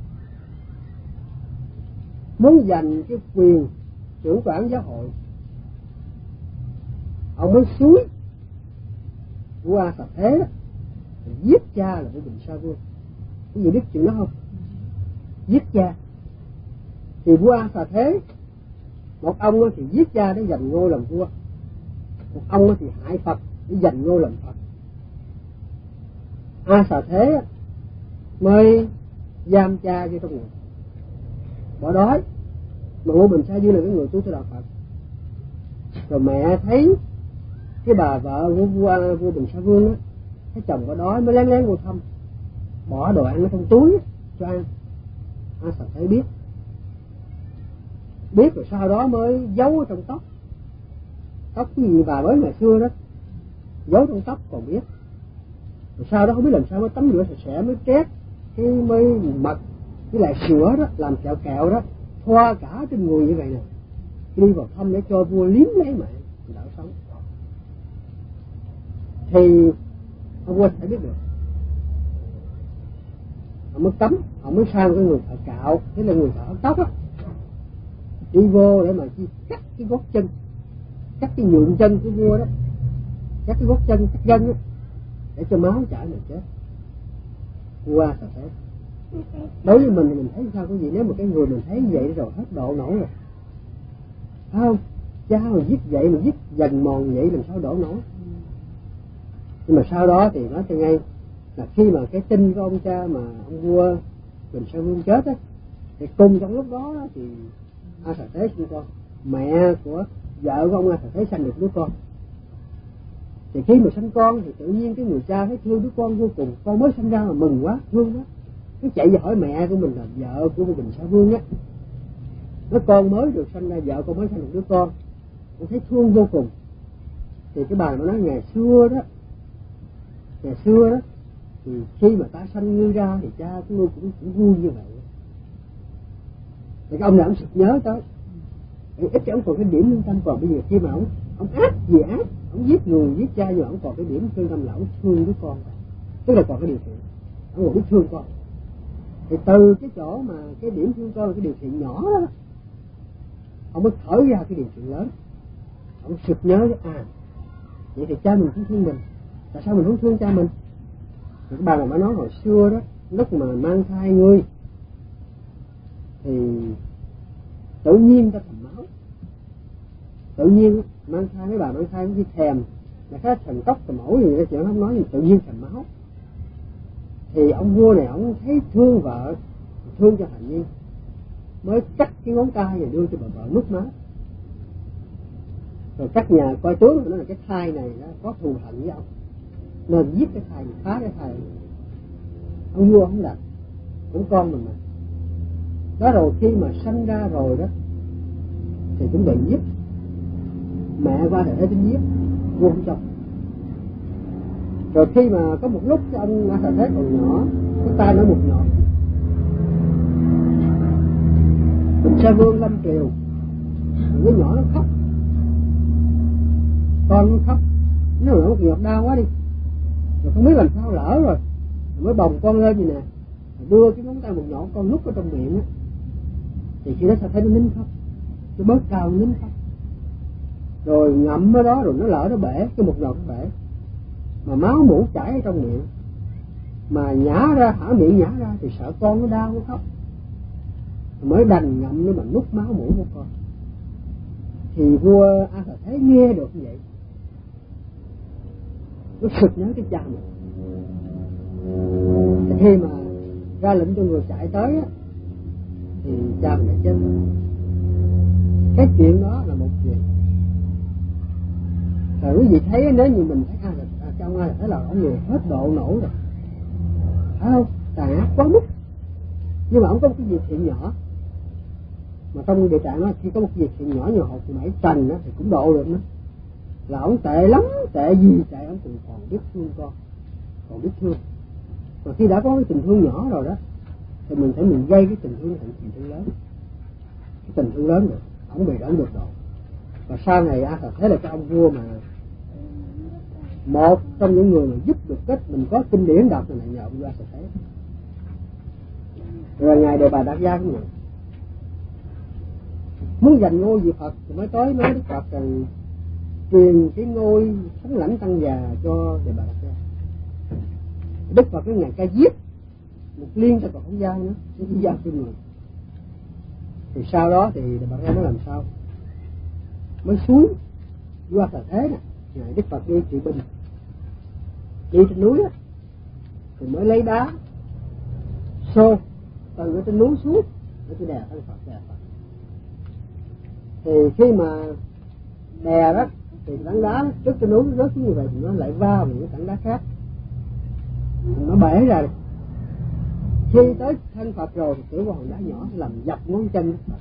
Muốn giành cái quyền trưởng quản giáo hội, ông mới suối vua A Xà Thế đó, giết cha là của Bình Sa Vương. Quý vị biết chuyện đó không? Giết cha. Thì vua A Xà Thế, một ông thì giết cha để giành ngôi làm vua, một ông thì hại Phật để giành ngôi làm Phật. A Xà Thế mới giam cha vô trong ngục, bỏ đói, mà Ngô Bình Sa Dương là cái người tu theo đạo Phật. Rồi mẹ thấy cái bà vợ của vua Bình Sa Vương á, thấy chồng có đói mới lén lén vô thăm, bỏ đồ ăn ở trong túi cho ăn. A Xà Thế biết rồi sau đó mới giấu ở trong tóc cái gì bà với ngày xưa đó, giấu trong tóc còn biết. Rồi sau đó không biết làm sao mới tắm rửa sạch sẽ, mới trét cái mới mật với lại sữa đó, làm kẹo đó, thoa cả trên người như vậy nè, đi vào thăm để cho vua liếm lấy mẹ đỡ sống. Thì ông vua phải biết được, ông mới cấm, ông mới sang cái người thợ cạo, thế là người thợ tóc á, đi vô để mà cắt cái gót chân, cắt cái nhượng chân của vua đó, cắt cái gót chân, cắt gân á, để cho máu chảy mà chết. Vua Xà Thế đối với mình thì mình thấy sao cái gì, nếu mà cái người mình thấy vậy rồi hết độ nổi rồi, phải không? Cha mà giết vậy mà giết dần mòn vậy làm sao đổ nổi. Nhưng mà sau đó thì nói cho ngay là khi mà cái tin của ông cha mà ông vua Bình Sa Vương chết á, thì cùng trong lúc đó thì A Xà Thế sinh con, mẹ của vợ của ông A Xà Thế sanh được đứa con. Thì khi mà sanh con thì tự nhiên cái người cha thấy thương đứa con vô cùng, con mới sanh ra mà mừng quá, thương đó, cứ chạy về hỏi mẹ của mình là vợ của Bình Sa Vương á, nói con mới được sanh ra, vợ con mới sanh được đứa con, con thấy thương vô cùng. Thì cái bà mà nói ngày xưa đó thì khi mà ta sanh ngươi ra thì cha của ngươi cũng vui như vậy. Thì cái ông này ông sực nhớ tới, ít cho ông còn cái điểm lương tâm, còn bây giờ khi mà ông ác gì ác, ông giết người giết cha, nhưng ông còn cái điểm lương tâm là ông thương đứa con, tức là còn cái điều thiện, ông còn biết thương con. Thì từ cái chỗ mà cái điểm thương con là cái điều thiện nhỏ đó, ông mới khởi ra cái điều thiện lớn. Ông sực nhớ vậy thì cha mình cũng thương mình, tại sao mình không thương cha mình? Thì cái bà này mới nói hồi xưa đó, lúc mà mang thai ngươi thì tự nhiên ta thèm máu, tự nhiên mang thai, mấy bà mang thai cũng đi thèm, là cái thèm cốc thèm ổ gì đó, chuyện không nói gì, tự nhiên thèm máu. Thì ông vua này ông thấy thương vợ, thương cho Hạnh Nhi, mới cắt cái ngón tay và đưa cho bà vợ múc máu. Rồi các nhà coi tướng nói là cái thai này nó có thù hận với ông, nên giết cái thai này, phá cái thai này. Ông vua không đặt, cũng con mình mà. Đó rồi khi mà sanh ra rồi đó thì cũng bị giết, mẹ qua để tính giết, vua không cho. Rồi khi mà có một lúc cái ông A Xà Thế còn nhỏ, cái tay nó một nhọn, Bình Sa Vương lâm triều, đứa nhỏ nó khóc, con nó khóc, nó một nhọt đau quá đi, rồi không biết làm sao lỡ rồi mới bồng con lên vậy nè, đưa cái ngón tay một nhọn con nút ở trong miệng á, thì khi đó Xà Thế nó nín khóc, nó bớt cao nó nín khóc, rồi ngậm ở đó, rồi nó lỡ nó bể, cái một nhọn nó bể, mà máu mủ chảy ở trong miệng, mà nhả ra, hả miệng nhả ra thì sợ con nó đau nó khóc, mới đành ngậm để mà nuốt máu mũi của con. Thì vua A Xà Thế nghe được như vậy, nó sực nhớ cái cha mình. Khi mà ra lệnh cho người chạy tới á, thì cha mình đã chết rồi. Cái chuyện đó là một chuyện. Rồi quý vị thấy nếu như mình thấy trong A Xà Thế là ông người hết độ nổi rồi, phải không? Tàn ác quá mức. Nhưng mà ông có một cái việc thiện nhỏ, mà trong địa tạng nó khi có một việc thiện nhỏ như hột mảy trần đó, thì cũng độ được nữa. Là ông tệ lắm, tệ gì tệ, ông còn biết thương con, còn biết thương. Mà khi đã có cái tình thương nhỏ rồi đó, thì mình phải mình gây cái tình thương thành tình thương lớn. Cái tình thương lớn rồi, ông bị đỡ được độ. Và sau này A Xà Thế là cái ông vua mà một trong những người mà giúp được cách mình có kinh điển đọc này nhờ ông vua A Xà Thế. Rồi ngài Đề Bà Đạt Gia cũng vậy, muốn giành ngôi vị Phật thì mới tới nói Đức Phật rằng truyền cái ngôi thống lãnh tăng già cho Đề Bà Đạt Gia. Đức Phật cái ngày ca giết một liên ta còn không giao nữa, nó chỉ giao cho người. Thì sau đó thì Đề Bà Đạt Gia nó làm sao mới xuống vua A Xà Thế nè, ngài Đức Phật đi trị binh, đi trên núi á, thì mới lấy đá xô từ ở trên núi xuống để tôi đè thân Phật, đè Phật. Thì khi mà đè đó thì tảng đá trước trên núi rớt xuống như vậy thì nó lại va vào những tảng đá khác, nó bể ra. Khi tới thân Phật rồi thì tiểu hòn đá nhỏ làm dập ngón chân Phật,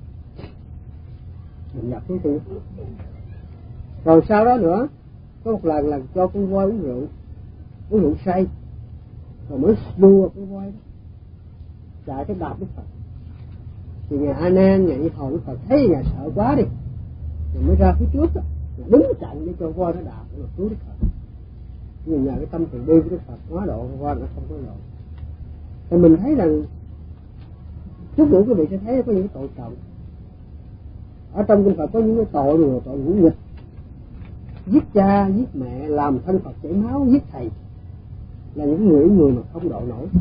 mình dập xuống chân. Rồi sau đó nữa có một lần là cho con voi uống rượu say, rồi mới đua con voi đó chạy cái đạp Đức Phật. Thì ngài A Nan, ngài Di Hầu Đức Phật thấy ngài sợ quá đi, rồi mới ra phía trước đó, đứng chặn để cho voi nó đạp để mà cứu Đức Phật. Nhưng nhờ cái tâm từ bi của Đức Phật hóa độ voi nó không có độ. Thì mình thấy rằng chút nữa quý vị sẽ thấy có những cái tội trọng ở trong kinh Phật. Có những cái tội rồi, tội ngũ nghịch, giết cha giết mẹ, làm thân Phật chảy máu, giết thầy, là những người mà không độ nổi.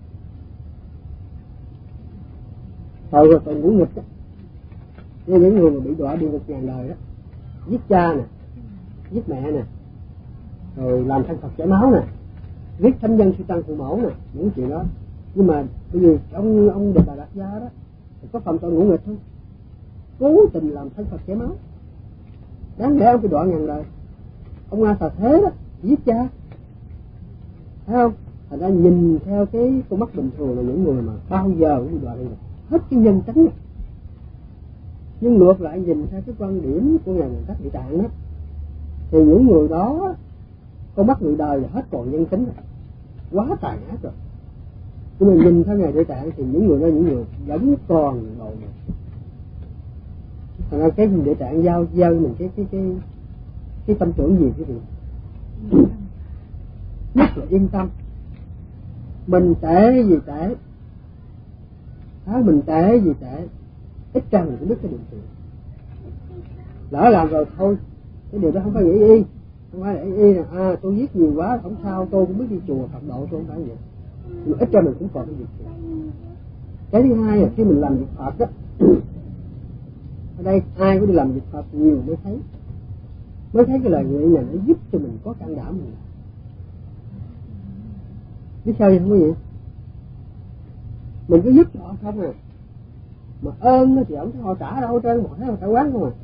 Tội ngũ nghịch đó, như những người mà bị đọa địa ngục ngàn đời đó, giết cha nè, giết mẹ nè, rồi làm thân Phật chảy máu nè, giết thánh nhân sư tăng phụ mẫu nè, những chuyện đó. Nhưng mà bởi vì ông Đề Bà Đạt Gia đó thì có phạm tội ngũ nghịch thôi, cố tình làm thân Phật chảy máu, đáng lẽ ông phải đọa ngàn đời. Ông A Tà Thế đó giết cha, thấy không? Thành ra nhìn theo cái con mắt bình thường là những người mà bao giờ cũng bị đọa địa ngục, hết cái nhân tính này. Nhưng ngược lại nhìn theo cái quan điểm của ngài Bồ Tát Địa Tạng đó, thì những người đó con mắt người đời là hết còn nhân tính rồi, quá tàn ác rồi. Nhưng mà nhìn theo ngài Địa Tạng thì những người đó những người vẫn còn độ được. Thành ra cái Địa Tạng giao mình cái tâm tưởng gì cái gì nhất là yên tâm. Mình tệ gì tệ, mình tệ gì tệ, ít ra mình cũng biết cái điều kiện. Lỡ làm rồi thôi, cái điều đó không phải nghĩ y, không phải để y là tôi giết nhiều quá không sao, tôi cũng biết đi chùa Phật độ, tôi không phải vậy. Nhưng ít ra mình cũng còn cái điều kiện. Cái thứ hai là khi mình làm việc Phật đó, ở đây ai có đi làm việc Phật nhiều mới thấy cái lời nguyện này nó giúp cho mình có can đảm mình. Biết sao vậy không có gì? Mình cứ giúp họ không à, mà ơn thì ông họ trả đâu trơn, họ thấy họ trả quán không à.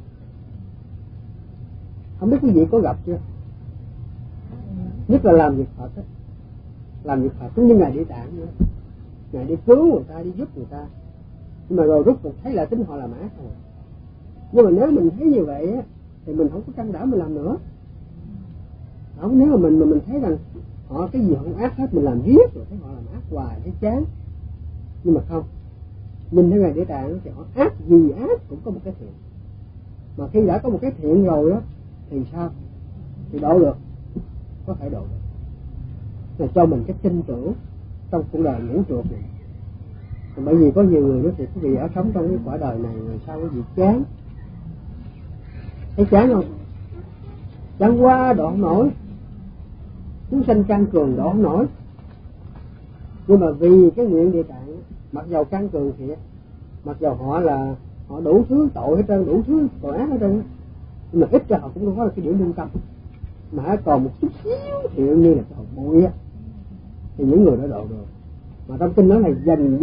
Không biết quý vị có gặp chưa? Nhất là làm việc Phật á, làm việc Phật cũng như ngài Địa Tạng nữa, ngài đi cứu người ta, đi giúp người ta, nhưng mà rồi rút cuộc thấy là tính họ làm ác không à. Nhưng mà nếu mình thấy như vậy á thì mình không có can đảm mình làm nữa. Không, nếu mà mình thấy rằng họ cái gì họ không ác hết, mình làm riết rồi thấy họ làm ác hoài, thấy chán. Nhưng mà không, nhìn thấy ngài Địa Tạng thì họ ác gì ác cũng có một cái thiện. Mà khi đã có một cái thiện rồi đó thì sao? Thì độ được, có thể độ được. Là cho mình cái tin tưởng trong cuộc đời nhẫn chuột này. Bởi vì có nhiều người nói thì quý vị ở sống trong cái quả đời này rồi sao có gì chán. Thấy chán không? Chán quá độ không nổi. Chúng sanh căn cường độ không nổi. Nhưng mà vì cái nguyện Địa Tạng, mặc dầu căn cường thiệt, mặc dầu họ đủ thứ tội hết trơn, đủ thứ tội ác hết trơn, nhưng mà ít ra họ cũng có cái điểm trung tâm. Mà còn một chút xíu thiện như là cái hồn bụi á, thì những người đó độ được. Mà trong kinh nói là dần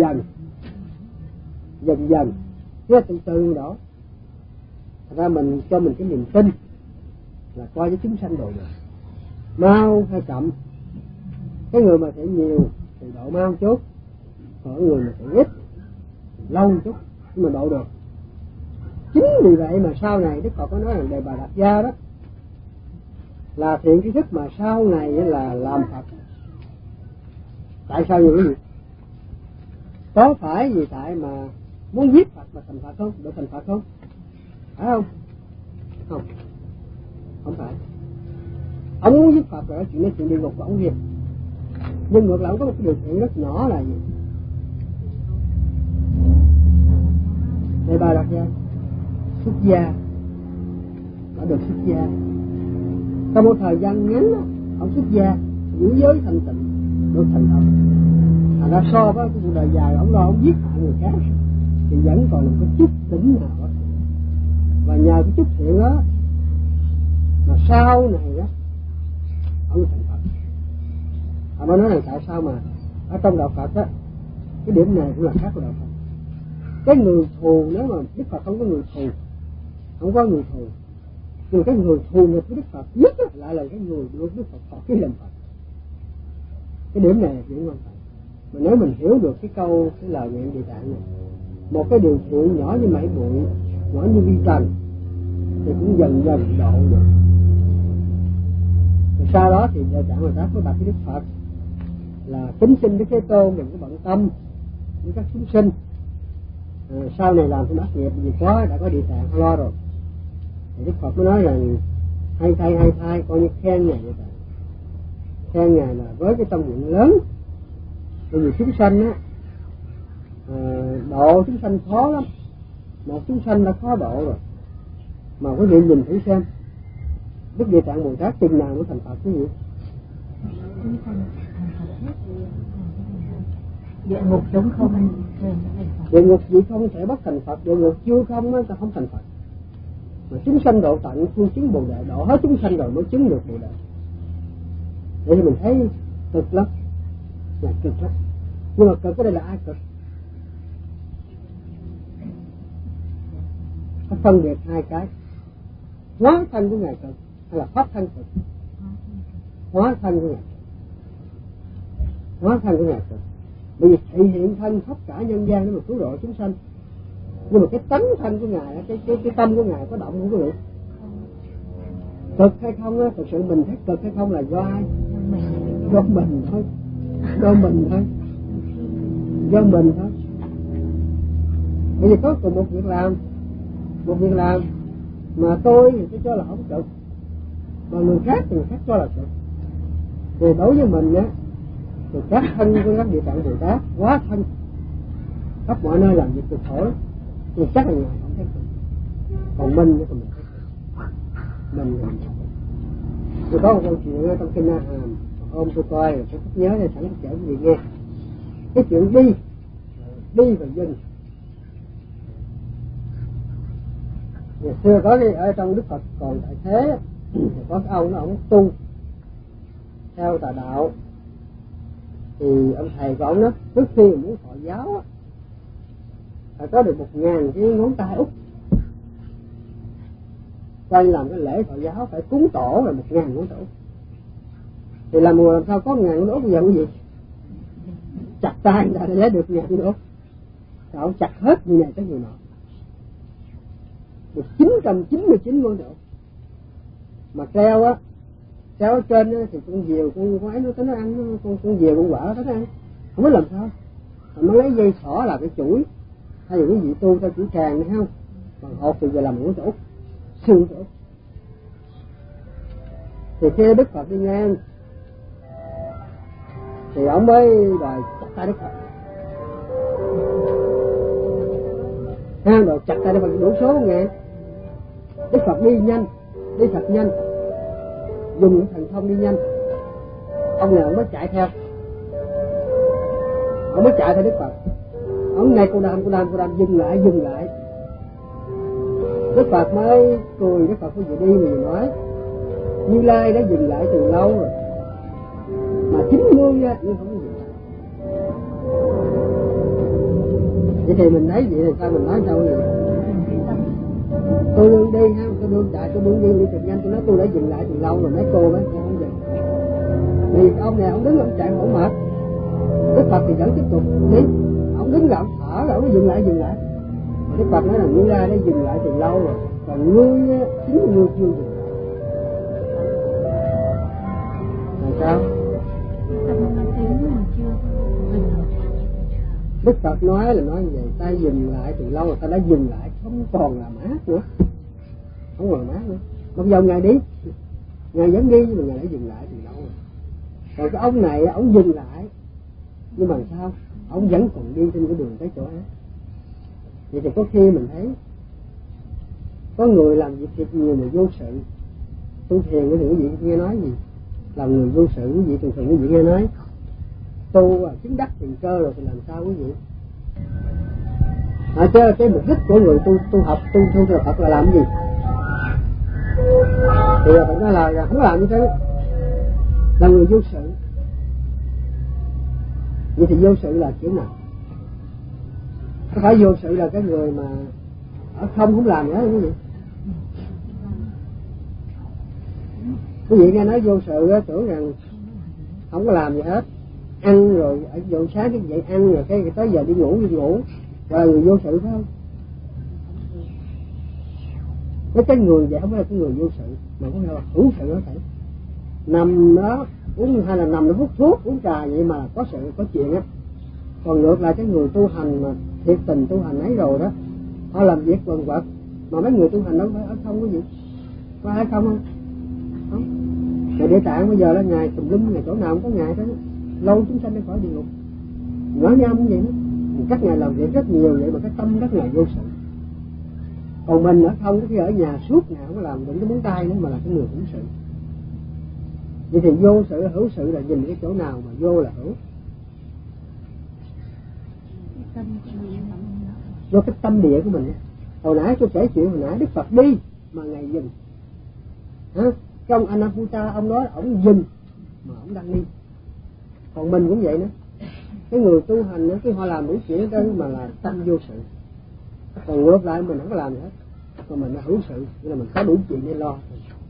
dần, rất từ từ đó. Thật ra mình cho mình cái niềm tin là coi với chúng sanh độ được, mau hay chậm. Cái người mà thiện nhiều thì độ mau chút, còn người mà thiện ít lâu chút nhưng mà độ được. Chính vì vậy mà sau này Đức Phật có nói rằng Đề Bà Đạt Gia đó là thiện cái thức mà sau này là làm Phật. Tại sao như vậy? Có phải vì tại mà muốn giết Phật mà thành Phật không? Được thành Phật không? Phải không? Không phải. Ông muốn giết Phật rồi chuyện nói chuyện địa ngục của ông kia. Nhưng ngược lại ông có một cái điều kiện rất nhỏ là gì? Đề Bà Đạt Gia xuất gia, đã được xuất gia. Trong một thời gian ngắn đó, ông xuất gia giữ giới thanh tịnh, được thành Phật. Thành ra so với cái cuộc đời dài ông lo ông giết hại người khác thì vẫn còn một cái chút tỉnh nào đó. Và nhờ cái chút thiện đó mà sau này đó ông thành Phật. Mới nói rằng tại sao mà ở trong đạo Phật á, cái điểm này cũng là khác của đạo Phật. Cái người thù, nếu mà Đức Phật không có người thù, không có người thù, nhưng cái người thù nghiệp với Đức Phật nhất lại là cái người được Đức Phật thọ ký làm Phật. Cái điểm này là điểm quan trọng. Mà nếu mình hiểu được cái lời nguyện Địa Tạng này, một cái điều thiện nhỏ như mảy bụi, nhỏ như vi trần, thì cũng dần dần độ được. Rồi sau đó thì Địa Tạng Bồ Tát mới bạch với Đức Phật là kính xin Đức Thế Tôn đừng có bận tâm với các chúng sinh, sau này làm thêm ác nghiệp gì đã có Địa Tạng lo rồi. Thì Đức Phật mới nói rằng hay thay coi như khen ngài Địa Tạng, khen ngài là với cái tâm nguyện lớn. Bởi vì chúng sanh á, độ chúng sanh khó lắm, một chúng sanh đã khó độ rồi. Mà quý vị nhìn thử xem, Đức Địa Tạng Bồ Tát chừng nào mới thành Phật quý vị?
Địa ngục đúng không?
Địa ngục gì không thể bắt thành Phật, địa ngục chưa không nó ta không thành Phật. Mà chúng sanh độ tận phương chứng Bồ Đề, độ hết chúng sanh rồi mới chứng được Bồ Đề. Để thì mình thấy cực lắm, là cực lắm. Nhưng mà cực ở đây là ai cực? Có phân biệt hai cái: hóa thân của ngài cực hay là pháp thân cực? Hóa thân của ngài, hóa thân của ngài cực. Bởi vì thị hiện thân khắp cả nhân gian để mà cứu độ chúng sanh. Nhưng mà cái tánh thân của ngài, cái tâm của ngài có động không quý vị? Cực hay không á, thực sự mình thấy cực hay không là do ai? Do mình thôi, do mình thôi, do mình thôi. Bởi vì có cùng một việc làm mà tôi thì tôi cho là không cực, mà người khác thì người khác cho là cực. Thì đối với mình á, thì các thân của các Địa Tạng Bồ Tát quá thân khắp mọi nơi làm việc cực khổ lắm, thì chắc là ngài không thấy cực. Còn mình thì mình thấy cực, mình thấy cực. Tôi có một câu chuyện trong kinh A Hàm, hôm tôi coi rồi tôi thích nhớ thì sẵn kể quý vị nghe. Cái chuyện đi và dừng. Ngày xưa có cái ở trong Đức Phật còn tại thế, thì có cái ông nó tu theo tà đạo. Thì ông thầy của ông đó, trước khi muốn thọ giáo á, phải có được 1000 cái ngón tay út. Coi làm cái lễ thọ giáo phải cúng tổ là 1000 ngón tay út. Thì làm sao có 1000 ngón tay út bây giờ cái gì? Chặt tay người ta để lấy được 1000 ngón tay út. Rồi ông chặt hết người này tới người nọ, được 999 ngón tay út. Mà treo á, treo ở trên á, thì con diều con ấy nó tới nó ăn, con diều con quả tới nó ăn, không biết làm sao. Mà nó lấy dây xỏ làm cái chuỗi, hay là cái vị tu theo chuỗi tràng này không, bằng hột thì giờ làm ngón tay út, xương tay út. Thì khi Đức Phật đi ngang thì ông mới đòi chặt tay Đức Phật. Ha, đòi chặt tay Đức Phật đủ số nghe. Đức Phật đi nhanh, đi thật nhanh, dùng thần thông đi nhanh. Ông này ông mới chạy theo, ông mới chạy theo Đức Phật. Ông này cô đàm dừng lại. Đức Phật mới cười, Đức Phật có gì đi mà nói Như Lai đã dừng lại từ lâu rồi, mà chính ngươi á nhưng không có dừng lại. Vậy thì mình thấy vậy thì sao mình nói sao vậy? Tôi đương đi ha, tôi đương chạy, tôi đương đi thật nhanh, tôi nói tôi đã dừng lại từ lâu rồi, mấy cô đó tôi không dừng. Thì ông này ông đứng ông chạy không mệt, Đức Phật thì vẫn tiếp tục đi. Ông đứng là ông thở rồi ông mới dừng lại. Đức Phật nói là Như Lai đã dừng lại từ lâu rồi, còn ngươi chính ngươi chưa dừng lại. Là sao? Đức Phật nói như vậy, ta dừng lại từ lâu rồi, ta đã dừng lại, không còn làm ác nữa, không còn làm ác nữa. Mặc dù ngài đi, ngài vẫn đi nhưng mà ngài đã dừng lại từ lâu rồi. Còn cái ông này ông dừng lại nhưng mà sao? Ông vẫn còn đi trên cái đường tới chỗ ác. Vậy thì có khi mình thấy có người làm việc thiệt nhiều mà vô sự. Tu thiền cái quý vị nghe nói gì? Làm người vô sự quý vị thường quý vị nghe nói tu chứng đắc tiền cơ rồi thì làm sao quý vị? Chứ cái mục đích của người tu học tu là Phật là làm cái gì? Thì Phật nói là không làm như thế, là người vô sự. Vậy thì vô sự là kiểu nào? Có phải vô sự là cái người mà ở không làm gì hết quý vị? Quý vị nghe nói vô sự đó, tưởng rằng không có làm gì hết, ăn rồi ở vô sáng thức dậy ăn rồi cái tới giờ đi ngủ, và người vô sự phải không? Cái người vậy không phải là cái người vô sự, mà có nghĩa là hữu sự đó phải nằm đó uống, hay là nằm đó hút thuốc uống trà vậy mà có sự có chuyện á. Còn ngược lại cái người tu hành mà thiệt tình tu hành ấy rồi đó, họ làm việc quần quật, mà mấy người tu hành đâu phải ở không có gì, có ai không? Không. Ngài Địa Tạng bây giờ là ngài tùm lum, ngài chỗ nào cũng có ngài đó, lâu chúng sanh ra khỏi địa ngục. Nói nhau cũng vậy đó, các ngài làm việc rất nhiều vậy mà cái tâm rất là vô sự. Còn mình ở không, khi ở nhà suốt ngày không có làm đụng cái móng tay nữa mà là cái người hữu sự. Vậy thì vô sự hữu sự là nhìn cái chỗ nào mà vô là hữu? Do cái tâm địa của mình. Hồi nãy tôi kể chuyện hồi nãy Đức Phật đi mà ngài dừng. Trong Anaputa ông nói ổng dừng mà ổng đang đi. Còn mình cũng vậy nữa. Cái người tu hành nữa, khi họ làm những chuyện đó mà là tâm vô sự. Còn ngược lại mình không có làm gì hết, còn mình là hữu sự, nghĩa là mình có đủ chuyện để lo.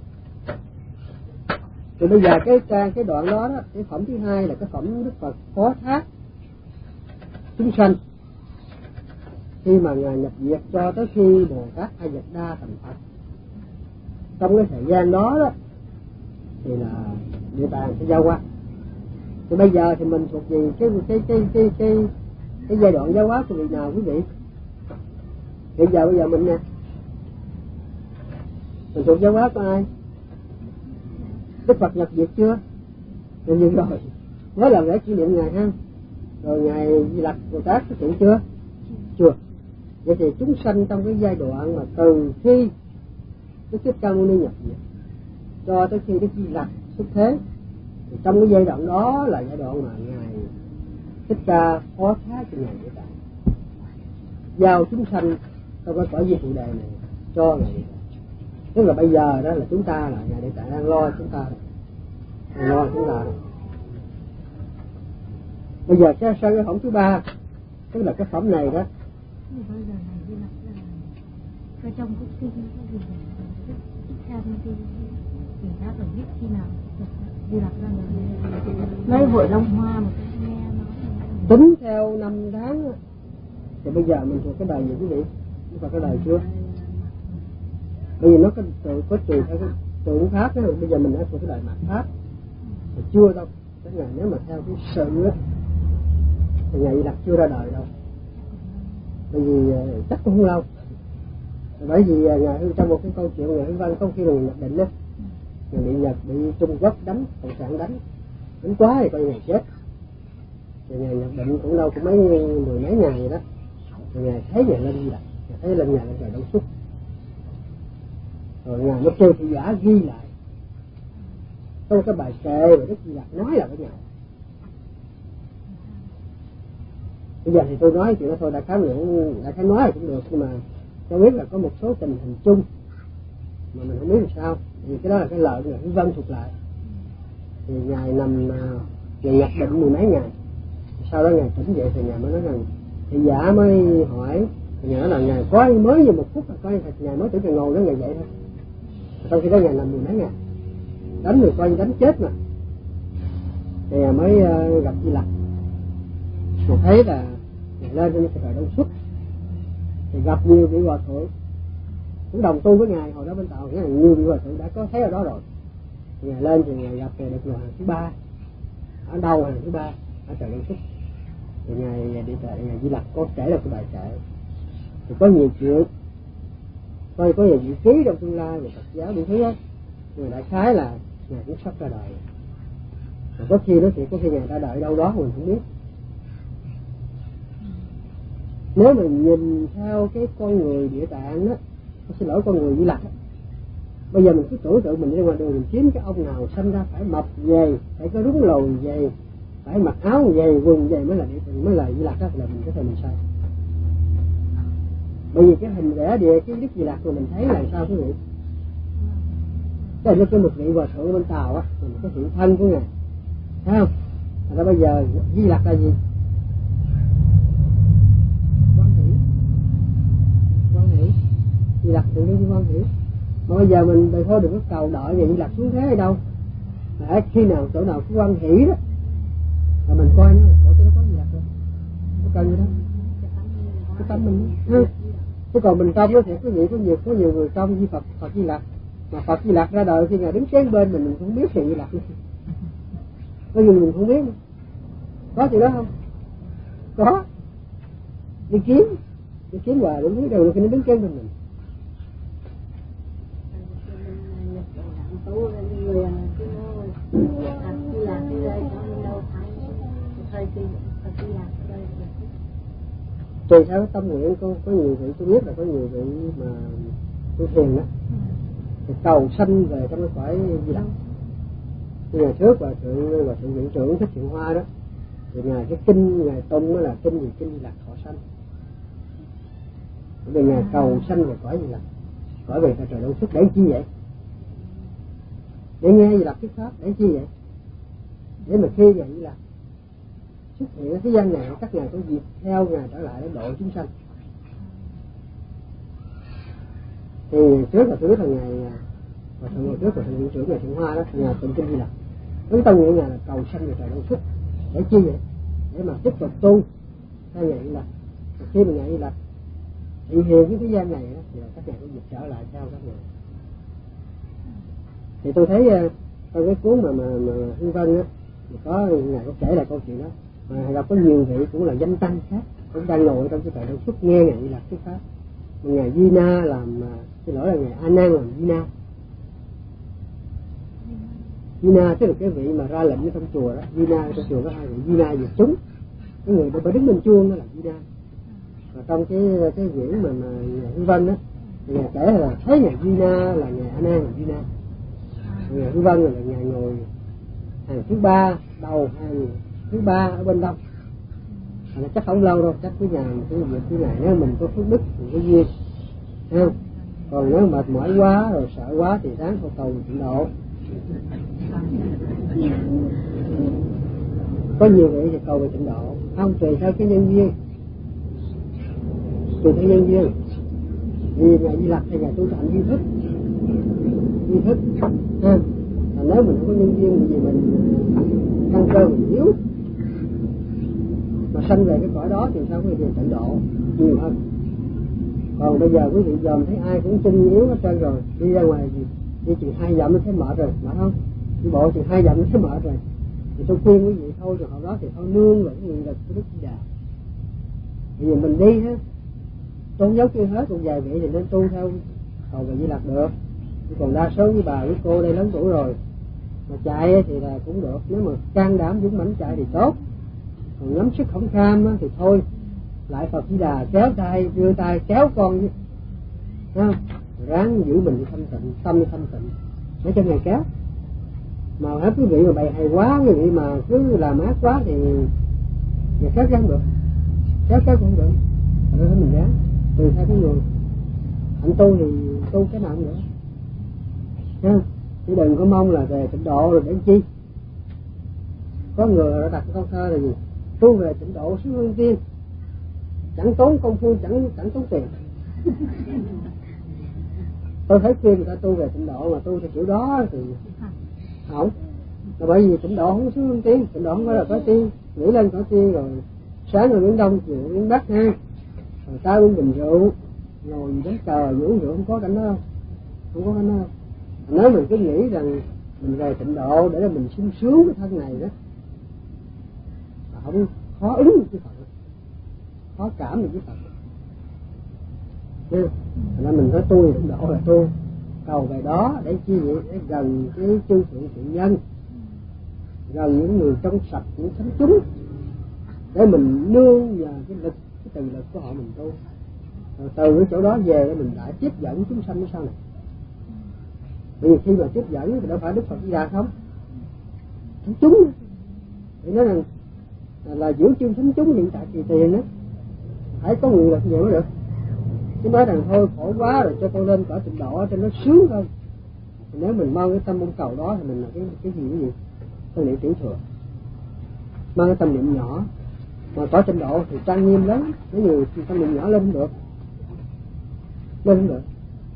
Thì bây giờ cái đoạn đó, cái phẩm thứ hai là cái phẩm Đức Phật phó thác chúng sanh khi mà ngài nhập diệt cho tới khi Bồ Tát A Dật Đa thành Phật. Trong cái thời gian đó thì là Địa Tạng sẽ giao qua. Thì bây giờ thì mình thuộc về cái giai đoạn giáo hóa của vị nào quý vị? Bây giờ mình nè, mình thuộc giáo hóa của ai? Đức Phật nhập diệt chưa? Rồi mới làm lễ kỷ niệm ngài ha. Rồi ngài Di Lặc Bồ Tát xuất hiện chưa? Chưa. Vậy thì chúng sanh trong cái giai đoạn mà từ khi Đức Thích Ca Mâu Ni nhập diệt cho tới khi Đức Di Lặc xuất thế, thì trong cái giai đoạn đó là giai đoạn mà ngài Thích Ca phó thác cho ngài Địa Tạng, giao chúng sanh trong cái cõi diệt thụ đề này cho ngài Địa Tạng. Tức là bây giờ đó là chúng ta là ngài Địa Tạng đang lo chúng ta, đang lo chúng ta. Bây giờ sang cái phẩm thứ ba, tức là cái phẩm này đó.
Cái trong cái kinh cái gì theo thì đã phải biết khi nào Di Lặc ra lấy hội Long Hoa một cái nghe nó
tính theo năm tháng. Thì bây giờ mình thuộc cái đời gì quý vị? Nó phải cái đời chưa? Bây giờ nó có tùy theo cái tượng pháp đó. Bây giờ mình đã thuộc cái đời mạt pháp thì chưa đâu. Cái ngày nếu mà theo cái sự á thì ngày Di Lặc chưa ra đời đâu. Bởi vì chắc cũng không lâu. Bởi vì ngài trong một cái câu chuyện ngài Văn có khi ngài nhập định á, ngài bị Nhật, bị Trung Quốc đánh, cộng sản đánh quá thì coi ngài chết. Thì ngài nhập định cũng đâu cũng mười mấy ngày vậy đó. Rồi ngài thấy ngài lên Di Lặc, ngài thấy lên ngài Đông Xuất. Rồi ngài mới kêu thị giả ghi lại trong cái bài kệ mà Đức Di Lặc nói là với ngài. Bây giờ thì tôi nói chuyện đó thôi, đã khám nói là cũng được, nhưng mà tôi biết là có một số tình hình chung mà mình không biết làm sao, vì cái đó là cái lợi của ngài Văn thuộc lại. Thì ngài nằm ngài nhập định mười mấy ngày, sau đó ngài tỉnh dậy thì ngài mới nói rằng thị giả mới hỏi, thì ngài nói là ngài có mới như một phút là coi ngài mới tưởng ngài ngồi đó ngài dậy thôi. Trong khi đó ngài nằm mười mấy ngày đánh người coi như đánh chết mà, thì ngài mới gặp Di Lặc. Ngài thấy là ngài lên trên cái trời Đông Xuất thì gặp nhiều vị hòa thượng cũng đồng tu với ngài hồi đó bên Tàu, nghĩa là nhiều vị hòa thượng đã có thấy ở đó rồi. Thì ngài lên thì ngài gặp ngài được vào hàng thứ ba. Ở đâu hàng thứ ba? Ở trời Đông Xuất. Thì ngài Di Lặc có kể là cái bài kệ thì có nhiều chuyện, có nhiều vị trí trong tương lai về Phật giáo đủ thứ đó. Nhưng mà đại khái là ngài cũng sắp ra đời. Mà có khi nó thì có khi ngài ra đời đâu đó mình không biết. Nếu mình nhìn theo cái con người Địa Tạng đó, xin lỗi con người Di Lặc, bây giờ mình cứ tưởng tượng mình đi ngoài đường mình kiếm cái ông nào sinh ra phải mập về, phải có rúng lồi về, phải mặc áo về, quần về mới là Di Lặc đó, là mình có thể mình sai. Bởi vì cái hình vẽ địa cái Đức Di Lặc mà mình thấy là sao quý vị? Cái là cái một vị hòa thượng bên Tàu á, mình có hiện thân của ngài, thấy không? Rồi bây giờ Di Lặc là gì? Di Lặc tự nhiên quan hỷ. Mà bây giờ mình thôi đừng có cầu đợi ngày Di Lặc xuống thế hay đâu. Mà khi nào chỗ nào có quan hỷ đó là mình coi nó có Di Lặc rồi, có cần gì đâu, cái tâm mình đó. Chứ còn mình trong đó thì quý vị có nhiều người trong với Phật Di Lặc, mà Phật Di Lặc ra đời khi ngài đứng kế bên mình không biết gì Di Lặc nữa. Có gì mình không biết nữa. Có chuyện đó không? Có. Đi kiếm hoài đúng biết đâu được, khi nó đứng kế bên mình. Tùy theo tâm nguyện, có nhiều vị tôi biết là có nhiều vị mà tôi thiền đó thì cầu sanh về trong cái cõi Di Lặc. Ngày trước Hòa thượng viện trưởng Thích Thiện Hoa đó thì ngài cái kinh ngài tông đó là kinh Di Lặc thọ sanh. Vì ngài cầu sanh về cõi Di Lặc, cõi về trời Đông Xuất để chi vậy? Để nghe Di Lặc thuyết pháp để chi vậy? Để mà khi ngài Di Lặc xuất hiện ở thế gian này, các ngài có dịp theo ngài trở lại để độ chúng sanh. Thì trước là tôi biết là ngài Hòa thượng viện trưởng ngài Thiện Hoa đó, ngài tụng kinh Di Lặc, với tâm nguyện ngài là cầu sanh về trời Đông Xuất để chi vậy? Để mà tiếp tục tu theo ngài Di Lặc. Khi mà ngài Di Lặc hiện hiện cái thế gian này đó, thì các ngài có dịp trở lại theo các ngài. Thì tôi thấy trong cái cuốn mà Hương Vân á, có ngài có kể lại câu chuyện đó, mà gặp có nhiều vị cũng là danh tăng khác cũng đang ngồi trong cái trời Đông Xuất nghe ngài Di Lặc thuyết pháp. Mà ngài Di Na làm xin lỗi là ngài A Nan làm Di Na. Di Na tức là cái vị mà ra lệnh ở trong chùa đó. Di Na trong chùa có hai vị Di Na diệt chúng, cái người phải đứng bên chuông đó là Di Na. Và trong cái quyển mà ngài Hương Vân đó thì ngài kể là thấy ngài Di Na là ngài A Nan là Di Na, ngài Hương Vân là ngài ngồi hàng thứ ba, đầu hàng thứ ba ở bên đông. Là chắc không lâu đâu, chắc cái ngày cái việc cái này nếu mình có phước đức thì có duyên, không? Còn nếu mệt mỏi quá rồi sợ quá thì ráng cầu cầu tịnh độ. Có nhiều vị thì cầu về tịnh độ, không tùy theo cái nhân duyên, vì ngài Di Lặc hay ngài tu hành duy thức, ha. Nếu mình không có nhân duyên thì mình căn cơ mình yếu, mà sanh về cái cõi đó thì sao có điều tịnh độ nhiều hơn. Còn bây giờ quý vị dòm thấy ai cũng chân yếu hết trơn rồi, đi ra ngoài đi chừng 2 dặm nó thấy mệt rồi, mệt không? Đi bộ chừng 2 dặm nó thấy mệt rồi. Thì tôi khuyên quý vị thôi, rồi hồi đó thì thôi nương rồi cái gì là cái Đức Di Đà. Bây giờ mình đi ha, tôn giáo kia hết, còn vài vị thì nên tu theo cầu về Di Lặc được. Còn đa số với bà với cô đây lớn tuổi rồi mà chạy thì là cũng được, nếu mà can đảm dũng mãnh chạy thì tốt. Còn lắm sức không kham thì thôi lại Phật Di Đà kéo tay, đưa tay kéo con, không? Ráng giữ mình thanh tịnh, tâm thanh tịnh để cho ngài kéo. Mà hết quý vị mà bày hay quá, quý vị mà cứ làm ác quá thì ngài kéo không được, kéo cũng được. Thành ra mình ráng tùy theo cái người hạnh tu thì tu cái nào cũng được, ha. Chứ đừng có mong là về tịnh độ rồi để chi. Có người đã đặt câu thơ là gì? Tu về tịnh độ xuống hương tiên, chẳng tốn công phu, chẳng tốn tiền. Tôi thấy khuyên người ta tu về tịnh độ mà tu theo kiểu đó thì không. Là bởi vì tịnh độ không có xuống hương tiên, tịnh độ không phải là có tiên, nghĩ lên có tiên rồi sáng rồi miếng đông, chiều miếng bắc ha, rồi ta uống bình rượu, ngồi đến cờ uống rượu, không có cảnh đó không. Nếu mình cứ nghĩ rằng mình về tịnh độ để mình sung sướng cái thân này đó, không khó ứng được với Phật, khó cảm được với Phật. Nên mình phải tu tịnh độ là tu cầu về đó để chi vậy? Để gần cái chư thượng thiện nhân, gần những người trong sạch, những thánh chúng, để mình nương nhờ cái từ lực của họ mình tu. Rồi từ cái chỗ đó về để mình lại tiếp dẫn chúng sanh sau này. Vì khi mà tiếp dẫn thì đâu phải Đức Phật Di Đà không, thánh chúng. Thì nói rằng là giữ chương thánh chúng hiện tại kỳ tiền đó, phải có người lực nhiều mới được. Chứ nói rằng thôi khổ quá rồi cho tôi lên cõi tịnh độ cho nó sướng thôi. Thì nếu mình mang cái tâm mong cầu đó thì mình là cái gì? Tâm niệm tiểu thừa. Mang cái tâm niệm nhỏ, mà cõi tịnh độ thì trang nghiêm lắm, nếu nhiều tâm niệm nhỏ lên không được.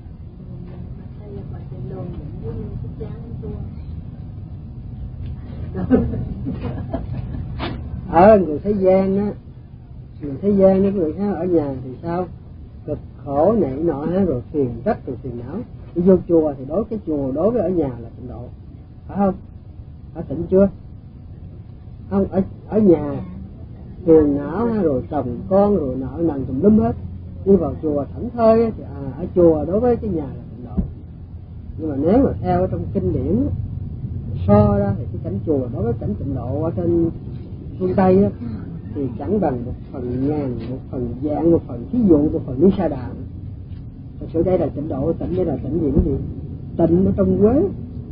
Ở người thế gian á, người thế gian những người khác ở nhà thì sao, cực khổ này nọ rồi phiền trách rồi phiền não. Đi vô chùa thì đối cái chùa đối với ở nhà là tịnh độ, phải không? Ở tỉnh chưa? Không, ở nhà phiền não rồi chồng con rồi nợ nần tùm lum hết. Đi vào chùa thảnh thơi thì ở chùa đối với cái nhà là tịnh độ. Nhưng mà nếu mà theo trong kinh điển so ra thì cái cảnh chùa đối với cảnh tịnh độ ở trên phương Tây á, thì chẳng bằng 1/1000, 1/vạn, 1/, thí dụ 1/, lý sa đà. Thật sự đây là tịnh độ. Tịnh đây là tịnh gì cái gì? Tịnh ở trong quế.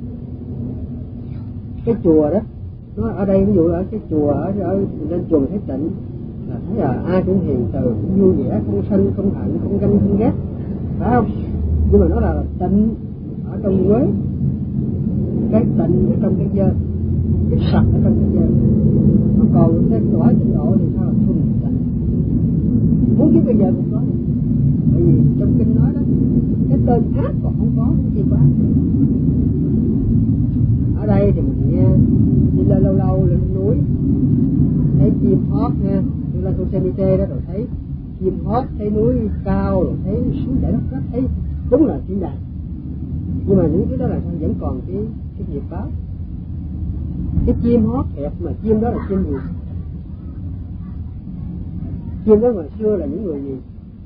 Cái chùa đó nó ở đây, ví dụ ở cái chùa ở lên chùa thấy tịnh là thấy là ai cũng hiền từ, cũng vui vẻ, không sân không hận, không ganh không ghét, phải không? Nhưng mà nó là tịnh ở trong quế. Cái tịnh ở trong cái dơ, cái sạch ở trong cái dơ. Mà còn cái cõi tịnh độ thì sao là thuần tịnh. Muốn biết bây giờ cũng có, bởi vì trong kinh nói đó, cái tên ác còn không có cái gì quá. Ở đây thì mình nghe đi lên lâu lâu lên núi thấy chim hót nha, đi lên Yosemite đó rồi thấy chim hót, thấy núi cao rồi thấy suối chảy đất rất thấy đúng là thiên đàng. Nhưng mà những cái đó là sao vẫn còn cái nghiệp báo. Cái chim hót hẹp mà chim đó là chim gì? Chim đó ngày xưa là những người gì?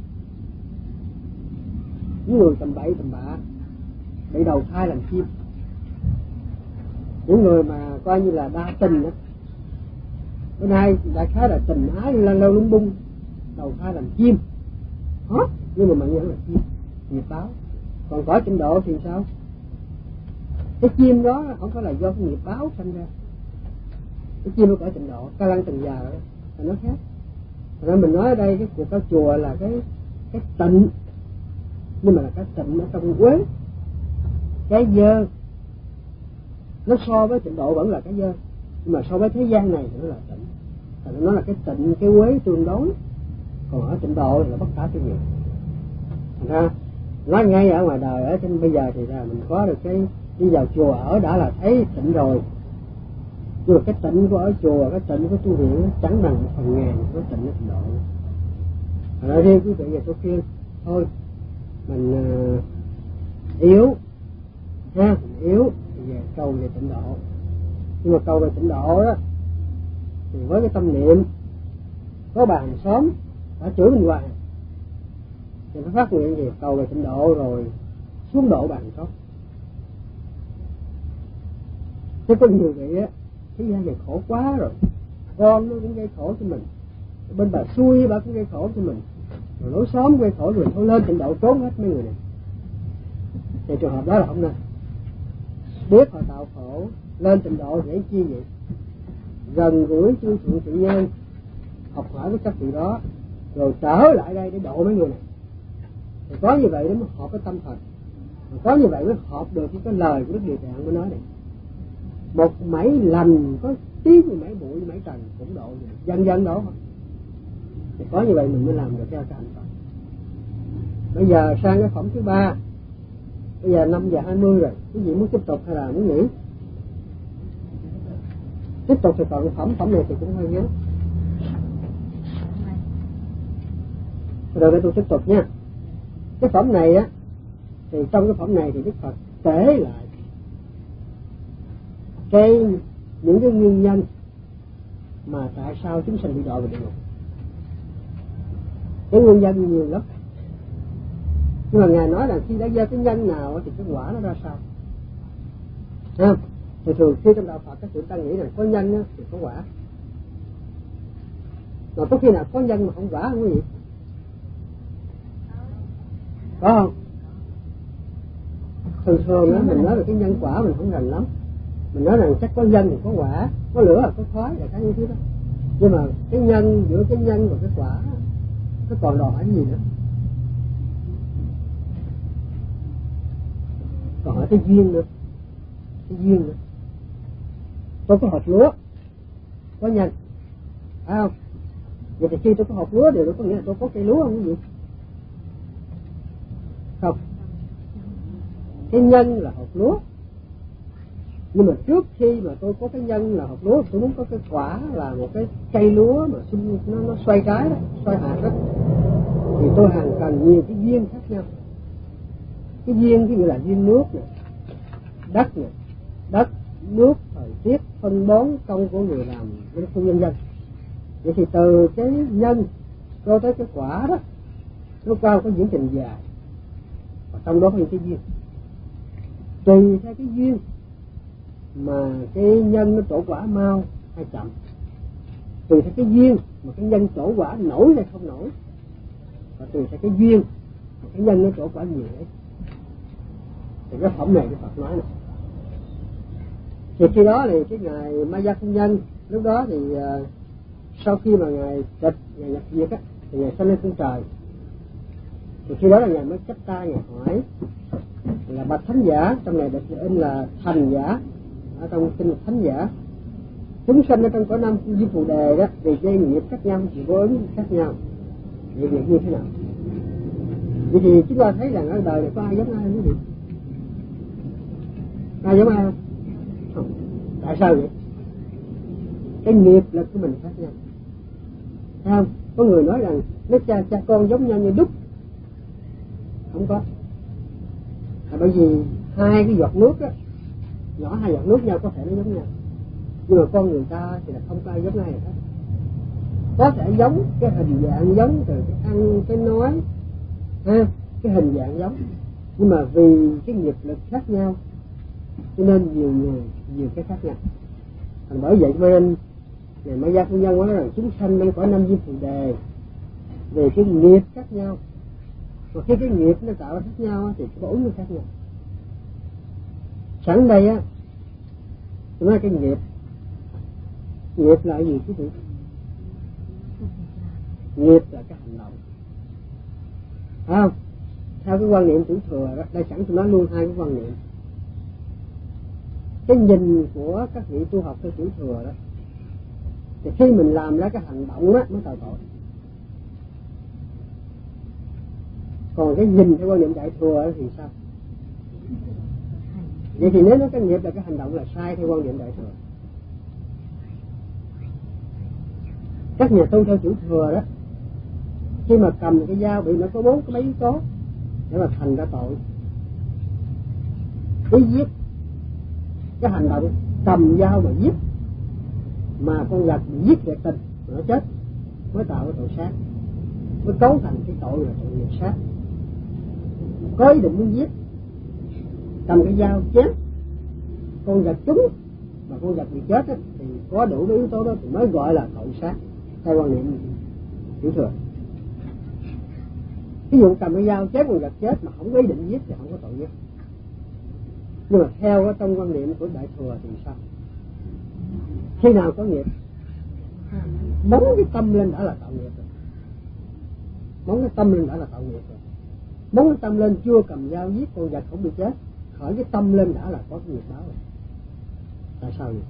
Những người tầm bậy tầm bạ bị đầu thai làm chim. Những người mà coi như là đa tình đó. Bữa nay đại khái là tình ái lan lâu lung bung, đầu thai làm chim hót, nhưng mà vẫn là chim, nghiệp báo. Còn cõi tịnh độ thì sao? Cái chim đó không phải là do cái nghiệp báo sinh ra. Cái chim ở cõi tịnh độ ca lăng từng già rồi là nó khác. Thành ra mình nói ở đây cái cuộc có chùa là cái tịnh, nhưng mà là cái tịnh ở trong quế. Cái dơ nó so với tịnh độ vẫn là cái dơ, nhưng mà so với thế gian này thì nó là tịnh. Thành ra nó là cái tịnh, cái quế tương đối. Còn ở tịnh độ thì là bất khả tư nghị. Thành ra nói ngay ở ngoài đời ở trên bây giờ thì là mình có được cái đi vào chùa ở đã là thấy tịnh rồi. Nhưng mà cái tịnh của ở chùa, cái tịnh của tu viện chẳng bằng 1/1000 của tịnh ở tịnh độ. Thành ra riêng quý vị về tôi khuyên thôi mình yếu ha, mình yếu thì về cầu về tịnh độ. Nhưng mà cầu về tịnh độ đó thì với cái tâm niệm có bà hàng xóm đã chửi mình hoài thì phải phát nguyện gì cầu về tịnh độ rồi xuống độ bà hàng xóm. Chứ có nhiều vị á, thế gian này khổ quá rồi, con nó cũng gây khổ cho mình, bên bà xui bà cũng gây khổ cho mình, rồi lối xóm gây khổ rồi thôi lên tịnh độ trốn hết mấy người này. Thì trường hợp đó là không nên. Biết họ tạo khổ lên tịnh độ để chi vậy? Gần gũi chư thiện trị nhân, học hỏi với các vị đó, rồi trở lại đây để độ mấy người này. Thì có như vậy để mới hợp với tâm Phật, có như vậy mới hợp được với cái lời của Đức Địa Tạng mới nói này. Một mảy lành có tiếng như mảy bụi mảy trần cũng độ được, dần dần độ thôi. Thì có như vậy mình mới làm được theo cái an toàn. Bây giờ sang cái phẩm thứ 3. Bây giờ 5:20 rồi, quý vị muốn tiếp tục hay là muốn nghỉ? Tiếp tục thì còn phẩm này thì cũng hơi ngắn. Rồi để tôi tiếp tục nha. Cái phẩm này á, thì trong cái phẩm này thì Đức Phật kể lại những cái nguyên nhân mà tại sao chúng sanh bị đọa vào địa ngục. Cái nguyên nhân nhiều lắm. Nhưng mà Ngài nói là khi đã gieo cái nhân nào thì cái quả nó ra sao. Không? Thì thường khi trong đạo Phật các vị ta nghĩ rằng có nhân thì có quả. Mà có khi nào có nhân mà không quả không quý vị? Có không? Thường á mình nói về cái nhân quả mình không rành lắm. Mình nói rằng chắc có nhân thì có quả, có lửa là có khói là cái như thế đó. Nhưng mà cái nhân, giữa cái nhân và cái quả nó còn đòi hỏi cái gì nữa? Còn hỏi cái duyên nữa. Cái duyên nữa. Tôi có hột lúa, có nhân, phải không? Vậy thì khi tôi có hột lúa thì có nghĩa là tôi có cây lúa không cái gì? Không. Cái nhân là hột lúa, Nhưng mà trước khi mà tôi có cái nhân là hột lúa, tôi muốn có cái quả là một cái cây lúa mà nó xoay trái đó, xoay hạt đó, thì tôi hàng cần nhiều cái duyên khác nhau. Cái duyên ví dụ là duyên nước nè, đất nè, đất, nước, thời tiết, phân bón, công của người làm với không nhân dân. Vậy thì từ cái nhân cho tới cái quả đó, nó qua có diễn trình dài, và trong đó có những cái duyên. Tùy theo cái duyên mà cái nhân nó trổ quả mau hay chậm, tùy theo cái duyên mà cái nhân trổ quả nổi hay không nổi, và tùy theo cái duyên mà cái nhân nó trổ quả nhiều ấy. Thì cái phẩm này Đức Phật nói này. Thì khi đó thì cái ngài Maya Phu Nhân lúc đó thì sau khi mà ngài tịch, ngài nhập diệt á, thì ngài sanh lên phương trời. Thì khi đó là ngài mới chắp tay ngài hỏi là bạch thánh giả, trong này được in là thành giả ở trong kinh thánh giả, chúng sanh ở trong cõi năm Di Phù Đề đó vì dây nghiệp khác nhau, vì vô ứng khác nhau, vì việc như thế nào? Vậy thì chúng ta thấy rằng ở đời này có ai giống ai không quý vị? Ai giống ai không? Không. Tại sao vậy? Cái nghiệp lực của mình khác nhau. Thấy không? Có người nói rằng nếu cha con giống nhau như đúc, không có. Là bởi vì hai cái giọt nước á, nhỏ hai giọt nước nhau có thể nó giống nhau, nhưng mà con người ta thì là không có ai giống ai hết. Có thể giống cái hình dạng giống từ cái ăn cái nói ha, cái hình dạng giống, nhưng mà vì cái nghiệp lực khác nhau cho nên nhiều người nhiều cái khác nhau. Thành bởi vậy nên ngày Maya Phu Nhân nói rằng chúng sanh trong cõi năm Di Phù Đề về cái nghiệp khác nhau, và khi cái nghiệp nó tạo ra khác nhau thì có ứng nó khác nhau. Sẵn đây á, tôi nói cái nghiệp là gì quý vị? Nghiệp là cái hành động, phải không? Theo cái quan niệm tiểu thừa đó, đây sẵn tôi nói luôn hai cái quan niệm. Cái nhìn của các vị tu học theo tiểu thừa đó, thì khi mình làm ra cái hành động á mới tạo tội. Còn cái nhìn theo quan niệm đại thừa thì sao? Vậy thì nếu nói cái nghiệp là cái hành động là sai theo quan niệm đại thừa. Các nhà tu theo tiểu thừa đó, khi mà cầm cái dao bị nó có 4 cái mấy yếu tố để mà thành ra tội. Ý giết, cái hành động cầm dao mà giết, mà con vật giết về tình nó chết mới tạo cái tội sát, mới cấu thành cái tội là tội nghiệp sát. Có ý định muốn giết, cầm cái dao chém con vật trúng mà con vật bị chết á, thì có đủ cái yếu tố đó thì mới gọi là tội sát theo quan niệm tiểu thừa. Ví dụ cầm cái dao chém con vật chết mà không có ý định giết thì không có tội giết. Nhưng mà theo trong quan niệm của đại thừa thì sao? Khi nào có nghiệp, bóng cái tâm lên đã là tạo nghiệp rồi. Bóng cái tâm lên đã là tạo nghiệp rồi. Bóng cái tâm lên chưa cầm dao giết con vật không bị chết, khỏi cái tâm lên đã là có cái nghiệp báo rồi. Tại sao vậy?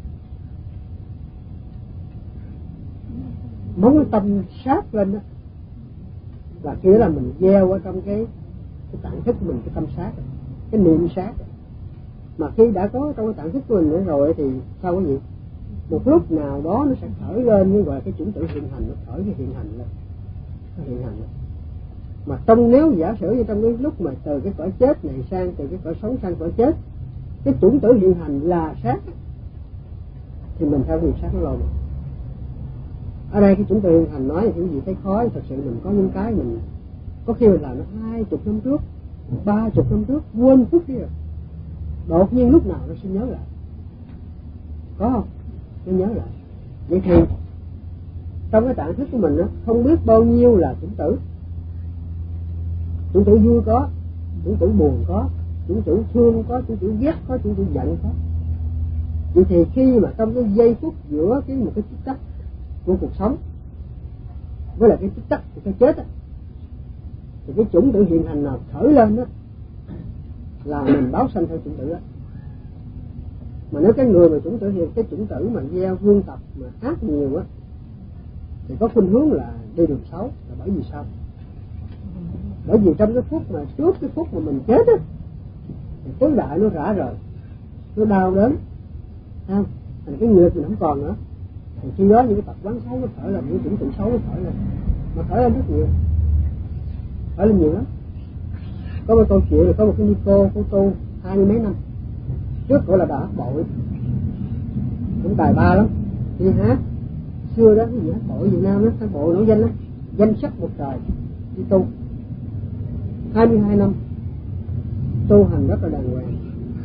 Bóng cái tâm sát lên đó là khi đó là mình gieo ở trong cái tạng thức của mình, cái tâm sát, cái niệm sát. Mà khi đã có trong cái tạng thức của mình nữa rồi thì sao cái gì? Một lúc nào đó nó sẽ khởi lên, như gọi là cái chủng tử hiện hành, nó khởi cái hiện hành lên, nó hiện hành lên. Mà trong nếu giả sử như trong cái lúc mà từ cái cõi chết này sang, từ cái cõi sống sang cõi chết, cái chủng tử hiện hành là sát, thì mình theo nghiệp sát nó lâu rồi. Ở đây cái chủng tử hiện hành nói là cái gì thấy khó, thật sự mình có những cái mình có khi mình làm nó 20 năm trước, 30 năm trước, quên phút đi rồi, đột nhiên lúc nào nó sẽ nhớ lại, có không? Nó nhớ lại. Vậy thì trong cái tạng thức của mình đó, không biết bao nhiêu là chủng tử. Chủng tử vui có, chủng tử buồn có, chủng tử thương có, chủng tử ghét có, chủng tử giận có. Vậy thì khi mà trong cái giây phút giữa một cái tích tắc của cuộc sống với lại cái tích tắc của cái chết á, thì cái chủng tử hiện hành nào khởi lên đó là mình báo sanh theo chủng tử đó. Mà nếu cái người mà chủng tử hiện, cái chủng tử mà gieo vương tập mà ác nhiều á, thì có khuynh hướng là đi đường xấu. Là bởi vì sao? Bởi vì trong cái phút mà trước cái phút mà mình chết á, thì khối đại nó rã rời, nó đau đớn, không? Thành cái nghiệp mình không còn nữa. Thì khi đó những cái tập quán xấu nó khởi lên, những tưởng tượng xấu nó khởi lên, mà khởi lên rất nhiều, khởi lên nhiều lắm. Có một câu chuyện là có một cái ni cô tu 20 mấy năm trước, cổ là Bà Hát Bội, cũng tài ba lắm, đi hát xưa đó, cái gì Hát Bội Việt Nam đó, Hát Bội nổi danh lắm, danh sắc một trời, đi tu 22 năm tu hành rất là đàng hoàng,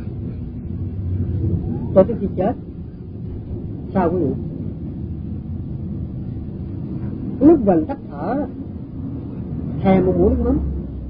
cho tới khi chết. Sao quý vị? Lúc gần tắt thở thèm một muỗng nước mắm,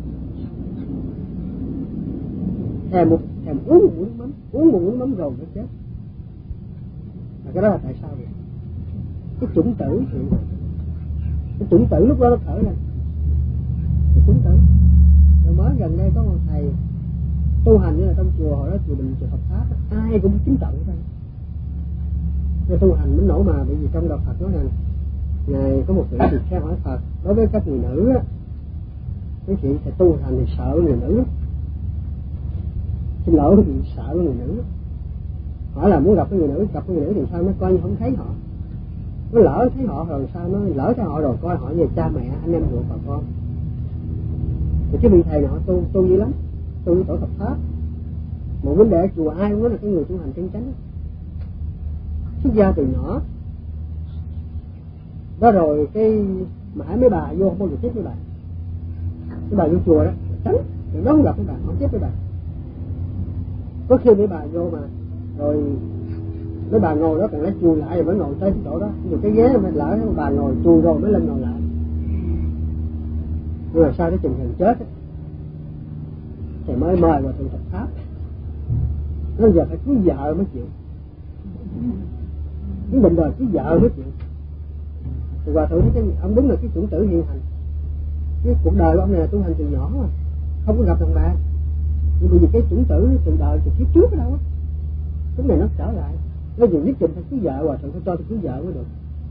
thèm uống một muỗng nước mắm, uống một muỗng nước mắm rồi mới chết. Và cái đó là tại sao vậy? Cái chủng tử hiện hành, cái chủng tử lúc đó nó khởi lên, cái chủng tử. Rồi mới gần đây có một thầy tu hành như là trong chùa, hồi đó chùa mình, chùa Phật Pháp, ai cũng chứng tận thôi. Cái tu hành mới nổ mà, bởi vì trong đạo Phật nói rằng ngài có một vị thì theo hỏi Phật, đối với các người nữ á, mấy chị phải tu hành thì sợ người nữ, xin lỗi thì sợ người nữ. Hỏi là muốn gặp cái người nữ, gặp cái người nữ thì sao nó coi như không thấy họ, nó lỡ thấy họ rồi sao, nó lỡ thấy họ rồi coi họ về cha mẹ anh em ruột bà con. Thì cái vị thầy nào tu dữ lắm, tu với tổ Phật Pháp. Một vấn đề chùa ai cũng nói là cái người tu hành chân chánh, xuất gia từ nhỏ đó. Rồi cái mãi mấy bà vô không bao giờ tiếp với bà, cái bà vô chùa đó tránh, đừng đó không gặp với bà, không tiếp với bà. Có khi mấy bà vô mà rồi mấy bà ngồi đó còn lấy chùi lại rồi mới ngồi tới cái chỗ đó, nhiều cái ghế mới lỡ mấy bà ngồi chùi rồi mới lên ngồi lại. Nhưng mà sao cái trình hình chết ấy, thì mới mời vào thượng Phật Pháp, nó giờ phải cưới vợ mới chịu, cái bệnh đời cưới vợ mới chịu. Thì hòa thượng thấy ông đúng là cái chủng tử hiện hành. Cái cuộc đời của ông này là tu hành từ nhỏ mà không có gặp đồng bạn, nhưng bởi vì cái chủng tử từ đời từ kiếp trước ở đâu á, lúc này nó trở lại, nó dù nhất định phải cưới vợ, hòa thượng phải cho tôi cưới vợ mới được.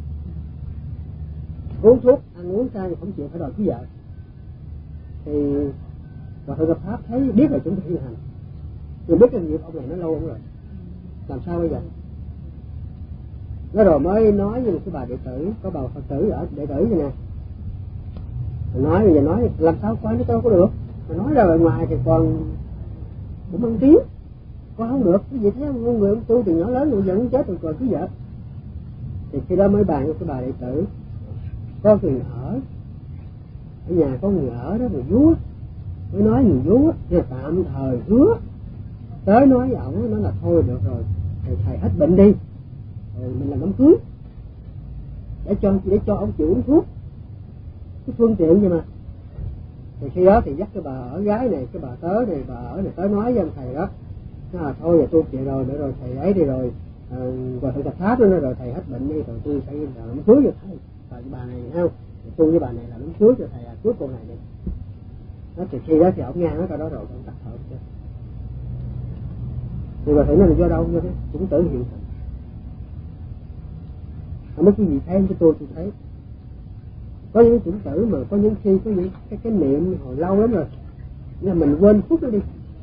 Uống thuốc ăn uống sai không chịu, phải đòi cưới vợ. Thì hòa thượng gặp Pháp thấy biết là chủng tử hiện hành, nhưng biết cái nghiệp ông này nó lâu rồi, làm sao bây giờ? Nó rồi mới nói với một cái bà đệ tử, có bà Phật tử ở đệ tử vậy nè, nói bây giờ nói làm sao coi nó đâu có được, mà nói ra ngoài ngoài thì còn cũng ăn tiếng, con không được. Cái gì thế ông người ông tu từ nhỏ lớn rồi giờ ông chết rồi còn cứ vợ. Thì khi đó mới bàn với cái bà đệ tử, có người ở nhà, có người ở đó người vú, mới nói người vú là tạm thời hứa tới nói với ổng, nói là thôi được rồi thầy hết bệnh đi rồi mình làm đám cưới, để cho ông chịu uống thuốc, cái phương tiện vậy mà. Thì khi đó thì dắt cái bà ở gái này, cái bà tớ này, bà ở này tới nói với ông thầy đó, nói là thôi giờ tôi chịu rồi, để rồi thầy ấy đi rồi và thầy Phật Pháp nó rồi thầy hết bệnh đi rồi tôi sẽ làm đám cưới cho thầy. Và bà này không, tôi với bà này làm đám cưới cho thầy, cưới cô này đi. Nó thì khi đó thì ông nghe nói câu đó rồi ông tắt thở chưa. Thì bà thầy nói là do đâu, do cái chủng tử hiện thành. Không biết cái gì thấy cái tôi thấy. Có những chủng tử mà có những khi có những cái niệm hồi lâu lắm rồi, nhưng mà mình quên phút nó đi.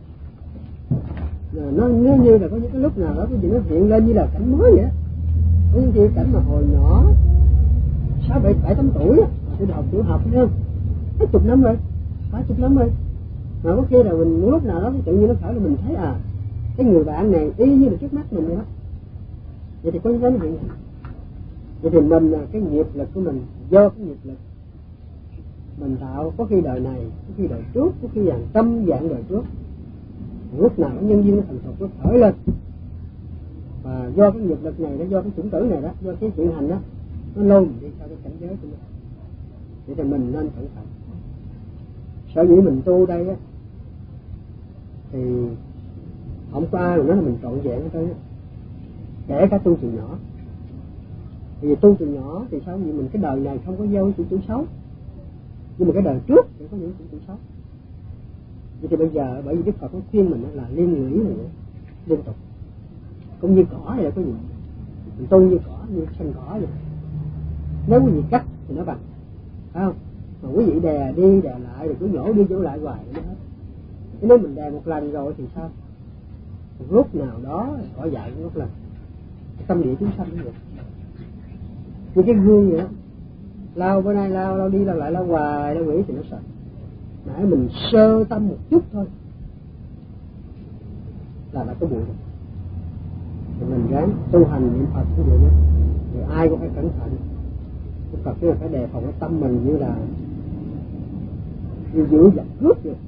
Nó như là có những cái lúc nào đó cái gì nó hiện lên như là cảnh mới vậy đó. Có những khi cảnh mà hồi nhỏ 6, 7, 8 tuổi á, tôi học tiểu học thấy không, mấy chục năm rồi, 30 năm rồi, mà có khi là mình lúc nào đó tự nhiên nó khởi là mình thấy cái người bạn này y như là trước mắt mình vậy đó. Vậy thì có những cái nó hiện. Vậy thì mình là cái nghiệp lực của mình, do cái nghiệp lực mình tạo, có khi đời này, có khi đời trước, có khi dạng tâm dạng đời trước, lúc nào cái nhân duyên nó thành thục nó khởi lên. Và do cái nghiệp lực này đó, do cái chủng tử này đó, do cái chuyện hành đó, nó lôi mình đi theo cái cảnh giới của mình. Vậy thì mình nên cẩn thận. Sở dĩ mình tu đây á, thì không có ai mà nói là mình trọn vẹn hết trơn á, kể cả tu từ nhỏ. Vì tu từ nhỏ thì sao, vì mình cái đời này không có gieo chủ xấu, nhưng mà cái đời trước thì có những chủ xấu. Vậy thì bây giờ bởi vì Đức Phật có khuyên mình là liên lụy mình liên tục, cũng như cỏ vậy, có gì mình tu như cỏ, như xanh cỏ vậy. Nếu quý vị cắt thì nó bằng, phải không? Mà quý vị đè đi đè lại rồi cứ nhổ đi nhổ lại hoài nó hết. Nếu mình đè một lần rồi thì sao? Một lúc nào đó cỏ dại cũng lúc lần. tâm địa chúng sanh cũng vậy. Như cái gương vậy đó, lao bữa nay lao đi lao lại lao hoài lao quỷ thì nó sợ. Nãy mình sơ tâm một chút thôi là đã có bụi rồi. Thì mình ráng tu hành niệm Phật cũng vậy đó. Thì ai cũng phải cẩn thận. Cái Phật là phải đề phòng cái tâm mình như là như giữ giặc cướp vậy.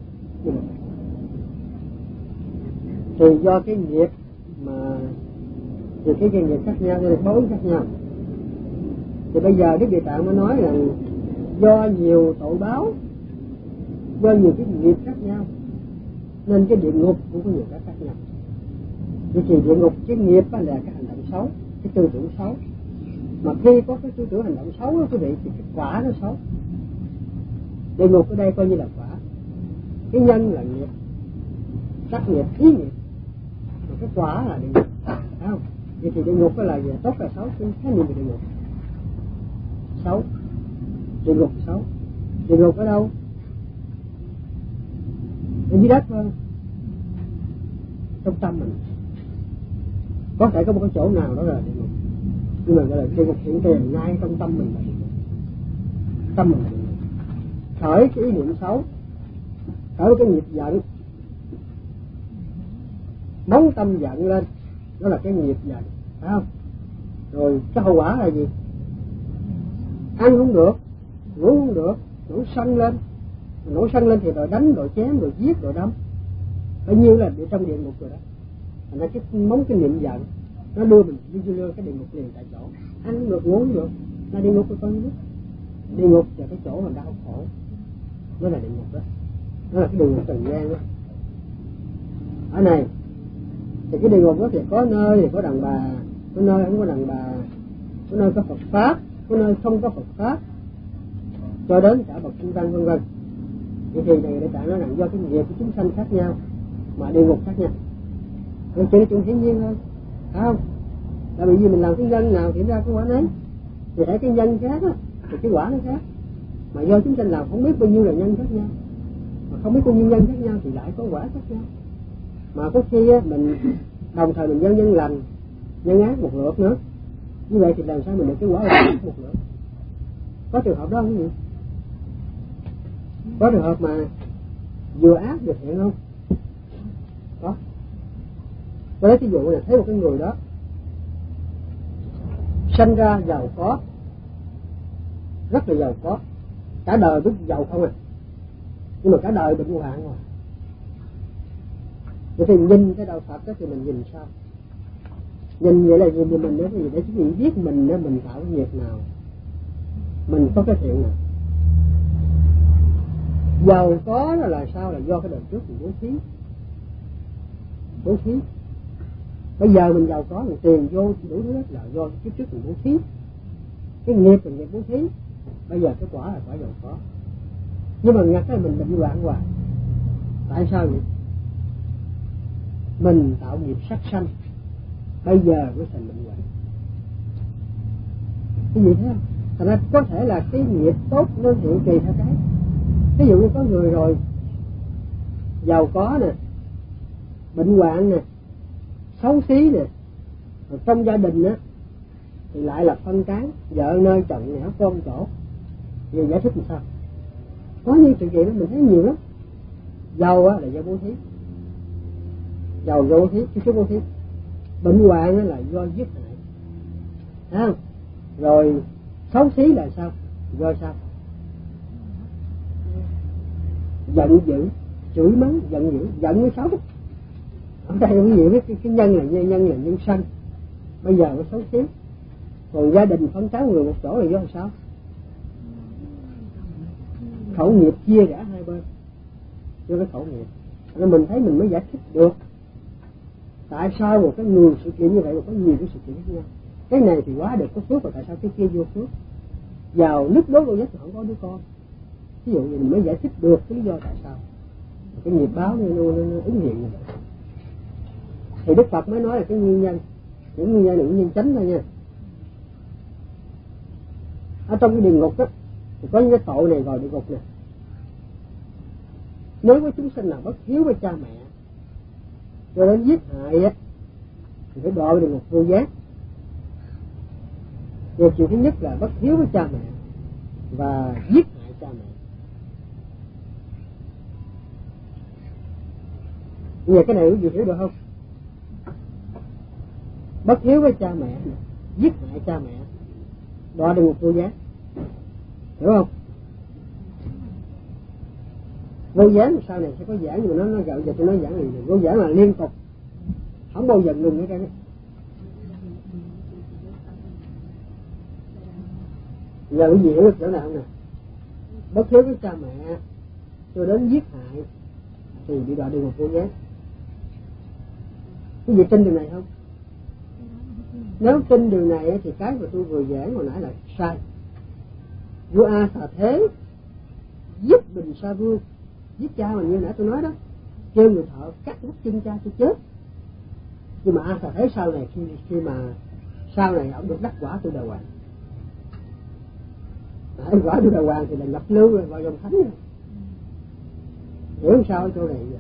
Thì do cái nghiệp mà thì cái nghiệp khác nhau nên đối khác nhau. Thì bây giờ Đức Địa Tạng mới nói rằng do nhiều tội báo, do nhiều cái nghiệp khác nhau nên cái địa ngục cũng có nhiều cái khác nhau. Vì thì địa ngục cái nghiệp là cái hành động xấu, cái tư tưởng xấu. Mà khi có cái tư tưởng hành động xấu đó quý vị thì cái quả nó xấu. Địa ngục ở đây coi như là quả. Cái nhân là nghiệp, sắc nghiệp, ý nghiệp. Mà cái quả là địa ngục. Phải không? Vậy thì địa ngục là gì? Tốt là xấu, cái khái niệm về địa ngục. Xấu. Địa ngục xấu. Địa ngục ở đâu? Ở dưới đất thôi. Trong tâm mình. Có thể có một cái chỗ nào đó là địa ngục. Nhưng mà gọi là địa ngục hiện tiền ngay trong tâm mình là địa ngục. Tâm mình là địa ngục. Khởi cái ý niệm xấu, khởi cái nghiệp giận, nóng tâm giận lên, đó là cái nghiệp giận, phải không? Rồi cái hậu quả là gì? Ăn không được, ngủ không được, nổi sân lên. Nổi sân lên thì rồi đánh, rồi chém, rồi giết, rồi đâm. Bao nhiêu là trong địa ngục rồi đó. Thành ra cái móng cái niệm giận nó đưa mình đi vô cái địa ngục liền tại chỗ. Ăn không được, ngủ không được là địa ngục của con biết. Địa ngục là cái chỗ mà đau khổ, nó là địa ngục đó. Nó là cái địa ngục trần gian đó. Ở này thì cái địa ngục đó thì có nơi thì có đàn bà, có nơi không có đàn bà, có nơi có Phật pháp, có nơi không có Phật pháp, cho đến cả bậc sinh tăng vân vân. Vậy thì Địa Tạng nói rằng do cái nghiệp của chúng sanh khác nhau mà địa ngục khác nhau. Nó chỉ là chuyện hiển nhiên thôi, phải không? Tại vì mình làm cái nhân nào thì ra cái quả nấy. Thì thấy cái nhân khác á, thì cái quả nó khác. Mà do chúng sanh làm không biết bao nhiêu là nhân khác nhau, mà không biết bao nhiêu nhân khác nhau thì lại có quả khác nhau. Mà có khi á, mình đồng thời mình nhân lành, nhân ác một lượt nữa. Như vậy thì làm sao mình được cái quả lành một lượt? Có trường hợp đó không gì? Có trường hợp mà vừa ác vừa thiện không? Có. Tôi lấy ví dụ là thấy một cái người đó sinh ra giàu có, rất là giàu có, cả đời biết giàu không à, nhưng mà cả đời bệnh hoạn rồi. Vậy thì nhìn cái đạo Phật đó thì mình nhìn sao? Nhìn vậy là gì? Mình nói cái gì để chúng mình biết mình đó, mình tạo cái nghiệp nào, mình có cái thiện nào. Giàu có là sao? Là do cái đời trước mình bố thí. Bố thí. Bây giờ mình giàu có, mình tiền vô đủ thứ hết là do cái kiếp trước mình bố thí. Cái nghiệp mình nghiệp bố thí. Bây giờ cái quả là quả giàu có. Nhưng mà ngặt là mình bệnh hoạn hoài. Tại sao vậy? Mình tạo nghiệp sát sanh, bây giờ mới thành bệnh hoạn. Cái gì thế không? Thành ra có thể là cái nghiệp tốt nó hiện kỳ theo cái. Ví dụ như có người rồi giàu có nè, bệnh hoạn nè, xấu xí nè, rồi trong gia đình á thì lại là phân tán, vợ nơi chồng nhà con chỗ. Giờ giải thích làm sao? Có những chuyện gì đó mình thấy nhiều lắm. Giàu á là do bố thí, giàu do bố thí, cái số bố thí. Bệnh hoạn á là do giết hại, thấy không? Rồi xấu xí là sao? Do sao? Giận dữ, chửi mắng, giận dữ, giận mới xấu. Ở đây không nhiều cái nhân là nhân sanh, bây giờ nó xấu xí. Còn gia đình phân tán người một chỗ là do sao? Khẩu nghiệp chia rẽ hai bên, do cái khẩu nghiệp. Nên mình thấy mình mới giải thích được tại sao một cái người sự kiện như vậy mà có nhiều cái sự kiện khác nhau. Cái này thì quá được có phước, và tại sao cái kia vô phước? Giàu nứt đố đôi nhất mà không có đứa con. Ví dụ như mình mới giải thích được cái lý do tại sao cái nghiệp báo nó ứng hiện như vậy. Thì Đức Phật mới nói là cái nguyên nhân. Những nguyên nhân là nguyên nhân chánh thôi nha. Ở trong cái địa ngục đó thì có những cái tội này gọi địa ngục này. Nếu có chúng sinh nào bất hiếu với cha mẹ cho đến giết hại á thì phải đọa địa ngục vô giác. Điều chuyện thứ nhất là bất hiếu với cha mẹ và giết hại cha mẹ. Bây giờ cái này quý vị hiểu được không? Bất hiếu với cha mẹ, giết hại cha mẹ, đọa địa ngục vô gián. Hiểu không? Vô gián sau này sẽ có giảng, nhưng mà nó gạo giờ tôi nói giảng này. Vô gián là liên tục, không bao giờ ngừng hết trơn. Giờ quý vị hiểu được chỗ nào không nè? Bất hiếu với cha mẹ cho đến giết hại thì bị đọa địa ngục vô gián. Quý vị tin điều này không? Nếu tin điều này thì cái mà tôi vừa giảng hồi nãy là sai. Vua A Xà Thế giết Bình Sa Vương, giết cha mà như nãy tôi nói đó, kêu người thợ cắt mất chân cha tôi chết. Nhưng mà A Xà Thế sau này khi mà sau này ông được đắc quả tu Đà Hoàng. Quả tu Đà Hoàng thì là nhập lưu rồi vào dòng thánh rồi. Hiểu sao ở chỗ này vậy?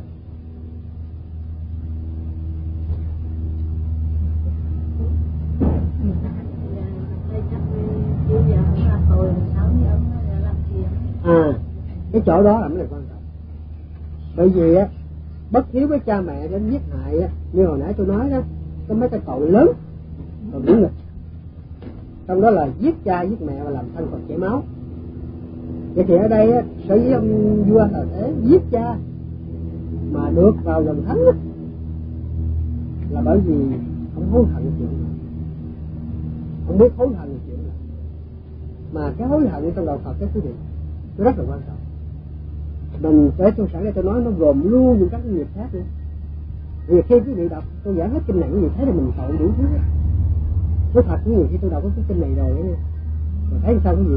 Cái chỗ đó là mới là quan trọng. Bởi vì á, bất hiếu với cha mẹ đến giết hại á, như hồi nãy tôi nói đó, có mấy cái tội lớn và ngũ nghịch. Trong đó là giết cha giết mẹ và làm thân Phật chảy máu. Vậy thì ở đây á, sở dĩ ông vua Xà Thế giết cha mà được vào dòng thánh á, là bởi vì ông hối hận chuyện này. Ông biết hối hận chuyện này. Mà cái hối hận trong đạo Phật cái quý vị, nó rất là quan trọng. Mình sẽ trong sẵn đây tôi nói nó gồm luôn những các nghiệp khác nữa. Vì khi quý vị đọc tôi giảng hết kinh này, quý vị thấy là mình tội đủ thứ. Nói thật quý vị, khi tôi đọc cái kinh này rồi mà thấy sao quý vị?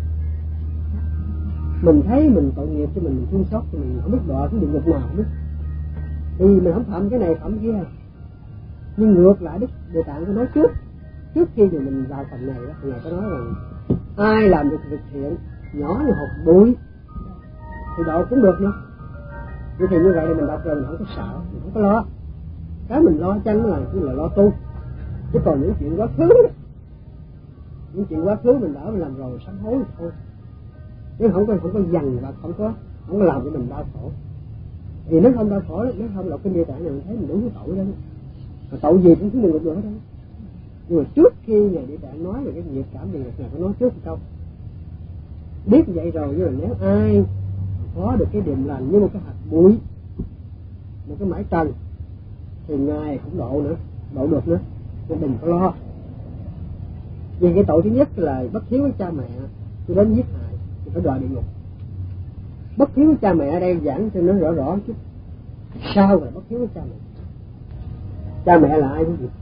Mình thấy mình tội nghiệp cho mình thương xót cho mình không biết đọa cái địa ngục nào không biết. Thì mình không phạm cái này phạm kia. Nhưng ngược lại Đức Địa Tạng tôi nói trước khi mình vào phần này đó, Ngài có nói rằng ai làm được việc thiện nhỏ như hột bụi thì độ cũng được nữa. Vậy thì như vậy là mình đọc rồi mình không có sợ, mình không có lo. Cái mình lo chăng là chỉ là lo tu. Chứ còn những chuyện quá khứ đó, những chuyện quá khứ mình đã làm rồi sám hối thôi. Chứ không có dằn và không có làm cho mình đau khổ. Vì nếu không đau khổ, nếu không đọc kinh Địa Tạng này mình thấy mình đúng cái tội đó. Mà tội gì cũng xuống địa ngục được hết đó. Nhưng mà trước khi Ngài Địa Tạng nói về cái nghiệp cảm địa ngục này, có nói trước một câu. Biết vậy rồi, nhưng mà nếu ai có được cái điềm lành như một cái hạt bụi, một cái mải trần, thì Ngài cũng độ nữa, độ được nữa. Nên đừng có lo. Vì cái tội thứ nhất là bất hiếu với cha mẹ cho đến giết hại thì phải đọa địa ngục. Bất hiếu với cha mẹ ở đây giảng cho nó rõ chút. Sao là bất hiếu với cha mẹ? Cha mẹ là ai quý vị?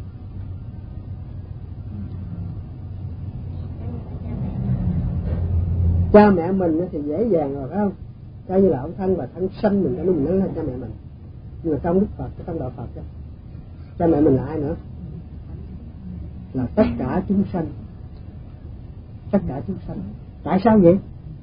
Cha mẹ mình thì dễ dàng rồi phải không? Coi như là ông thân và thân sanh mình, cho nên mình nói là cha mẹ mình. Nhưng mà trong Đức Phật, trong đạo Phật đó, cha mẹ mình là ai nữa? Là tất cả chúng sanh. Tất cả chúng sanh. Tại sao vậy?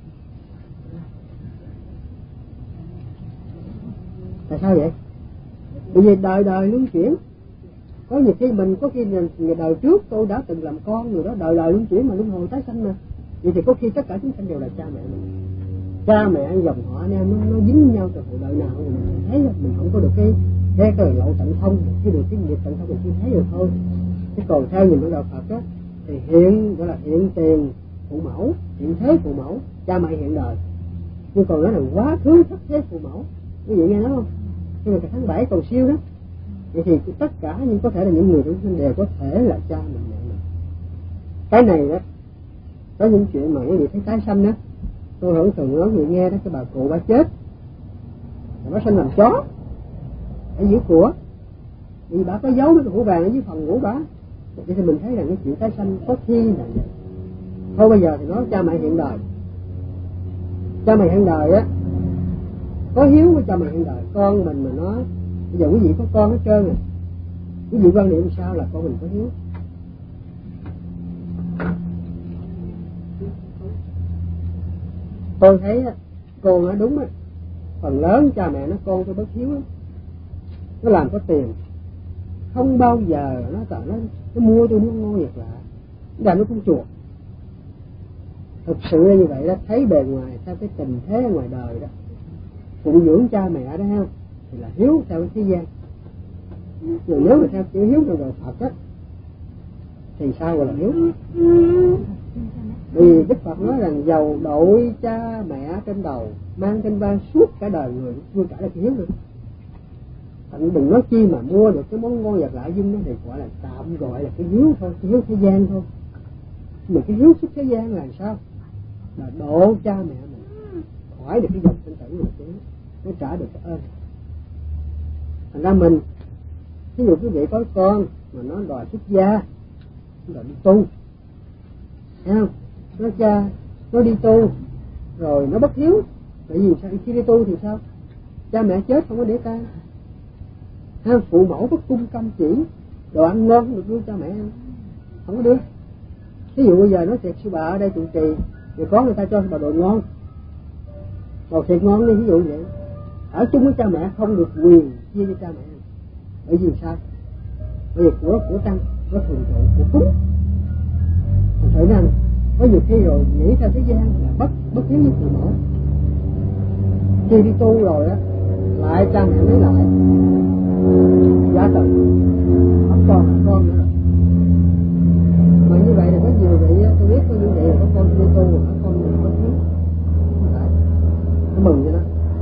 Tại sao vậy? Bởi vì đời luân chuyển. Có nhiều khi mình, có khi người đời trước tôi đã từng làm con người đó, đời luân chuyển mà luân hồi tái sanh mà. Vậy thì có khi tất cả chúng sanh đều là cha mẹ mình. Cha mẹ dòng họ anh em nó dính nhau từ hồi đời nào mình thấy mình không có được cái lộ tận thông, chứ được cái nghiệp tận thông mình chưa thấy được thôi. Chứ còn theo nhìn của đạo Phật á thì hiện gọi là hiện tiền phụ mẫu, hiện thế phụ mẫu, cha mẹ hiện đời. Nhưng còn nói là quá khứ thất thế phụ mẫu, quý vị nghe nói không? Khi mà tháng 7 còn siêu đó. Vậy thì tất cả nhưng có thể là những người chúng sinh đều có thể là cha mình mẹ mình. Cái này đó, có những chuyện mà quý vị thấy tái sanh đó, tôi hưởng thường nói người nghe đó, cái bà cụ bà chết, bà sanh làm chó ở dưới của, vì bà có giấu cái hũ vàng ở dưới phòng ngủ bà. Vậy thì mình thấy rằng cái chuyện tái sanh có khi là vậy. Thôi bây giờ thì nói cha mẹ hiện đời. Cha mẹ hiện đời á, có hiếu với cha mẹ hiện đời. Con mình mà nó, bây giờ quý vị có con hết trơn rồi, quý vị quan niệm sao là con mình có hiếu? Tôi thấy cô nói đúng á, phần lớn cha mẹ nó con tôi bất hiếu lắm. Nó làm có tiền, không bao giờ nó mua tôi muốn ngon việc lạ, làm nó cũng chuột, Thực sự là như vậy đó, thấy bề ngoài theo cái tình thế ngoài đời đó, phụng dưỡng cha mẹ đó không thì là hiếu theo cái thế gian. Rồi nếu mà theo kiểu hiếu trong đời Phật á thì sao gọi là hiếu? Vì Đức Phật nói rằng dầu đội cha mẹ trên đầu, mang trên vai suốt cả đời người, chưa cả là cái hiếu được. Thành đừng nói chi mà mua được cái món ngon vật lạ dung đó thì gọi là tạm gọi là cái hiếu thôi, cái hiếu thế gian thôi. Mà cái hiếu xuất thế gian là sao? Là độ cha mẹ mình khỏi được cái dòng sinh tử mà nó trả được cái ơn. Thành ra mình, ví dụ quý vị có con mà nó đòi xuất gia, nó đòi đi tu, thấy không? Nó cha, nó đi tu rồi nó bất hiếu, tại vì sao? Khi đi tu thì sao? Cha mẹ chết không có để tang, phụ mẫu bất cung căm chỉ, đồ ăn ngon không được đưa cha mẹ ăn, không có đưa. Ví dụ bây giờ nói thiệt, sư bà ở đây trụ trì thì có người ta cho bà đồ ngon, đồ thiệt ngon đi, ví dụ vậy, ở chung với cha mẹ không được quyền chia cho cha mẹ ăn. Bởi vì sao? Bởi vì của tăng, của thường thượng, của cúng. Thật sự rằng có nhiều khi rồi nghĩ theo thế gian là bất hiếu với phụ mẫu. Khi đi tu rồi á, lại cha mẹ lấy lại giá trị, không còn là con nữa. Mà như vậy là có nhiều vị, tôi biết có những vị có con đi tu mà con mình bất hiếu, nó mừng cho nó,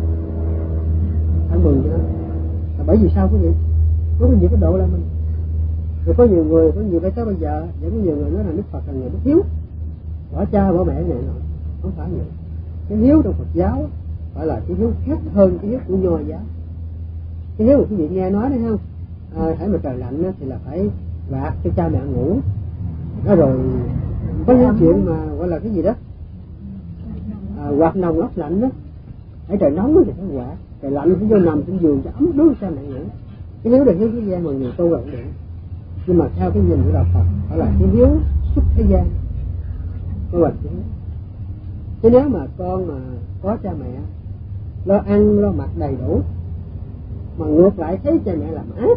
phải mừng cho nó. Là bởi vì sao quý vị? Có nhiều cái độ là mình. Rồi có nhiều người, có nhiều cái tới bây giờ vẫn có nhiều người nói là Đức Phật là người bất hiếu, bỏ cha bỏ mẹ này nọ. Không phải vậy. Cái hiếu trong Phật giáo phải là cái hiếu khác hơn cái hiếu của Nho giáo. Cái hiếu mà quý vị nghe nói đấy không? Hãy mà trời lạnh thì là phải vạt cho cha mẹ ngủ. Đó rồi có những chuyện mà gọi là cái gì đó, quạt nồng ấp lạnh đó. Hãy trời nóng thì phải quạt, trời lạnh phải vô nằm trên giường cho ấm đứa cha mẹ ngủ. Cái hiếu là hiếu thế gian mà người tu là cũng được. Nhưng mà theo cái nhìn của đạo Phật phải là cái hiếu xuất thế gian. Đó là cái hiếu. Chứ nếu mà con mà có cha mẹ lo ăn lo mặc đầy đủ mà ngược lại thấy cha mẹ làm ác,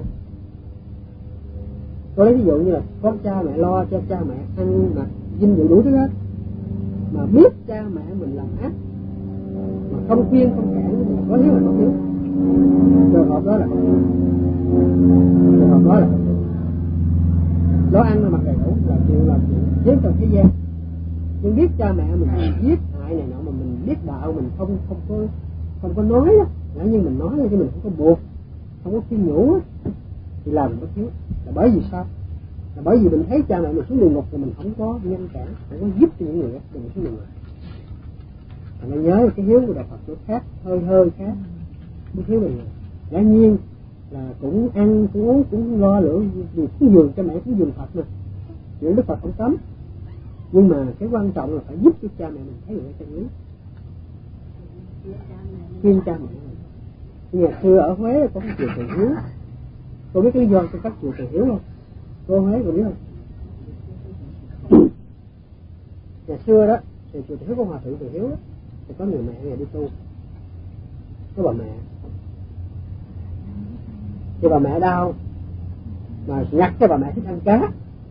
tôi lấy ví dụ như là có cha mẹ lo cho cha mẹ ăn mặc dinh dưỡng đủ thứ hết, mà biết cha mẹ mình làm ác mà không khuyên không cản thì có hiếu là không hiếu. Trường hợp đó là không hiếu. Trường hợp đó là không hiếu. Lo ăn lo mặc đầy đủ là chuyện hiếu trong thế gian. Nhưng biết cha mẹ mình giết hại này nọ mà mình biết đạo mình không có nói đó, lỡ như mình nói chứ mình không có buộc, không có khuyên nhủ thì làm bất hiếu. Là bởi vì sao? Là bởi vì mình thấy cha mẹ mình xuống địa ngục rồi mình không có ngăn cản, không có giúp cho những người đừng xuống địa ngục. Mình nhớ cái hiếu của đạo Phật nó khác, hơi khác. Cái hiếu này lẽ nhiên là cũng ăn cũng uống cũng lo lửa vì cúng dường cho mẹ, cúng dường Phật mà, chuyện Đức Phật không cấm. Nhưng mà cái quan trọng là phải giúp cho cha mẹ mình thấy được cái chân lý, khuyên cha mẹ mình. Ngày xưa ở Huế có cái chùa Từ Hiếu, tôi biết cái lý do của các chùa Từ Hiếu không? Cô Huế có biết không? Ngày xưa đó thì chùa Từ Hiếu có hòa thượng Từ Hiếu đó, thì có người mẹ ngày đi tu, có bà mẹ, thì bà mẹ đau mà nhắc cho bà mẹ thích ăn cá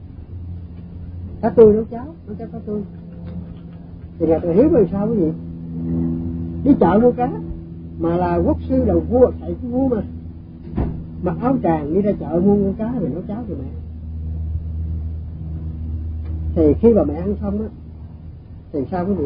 tươi nấu cháo cá tươi. Thì nhà Từ Hiếu vì sao cái gì? Đi chợ mua cá mà là quốc sư là vua, thầy của vua mà, mặc áo tràng đi ra chợ mua cá rồi nấu cháo cho mẹ. Thì khi bà mẹ ăn xong á thì sao quý vị?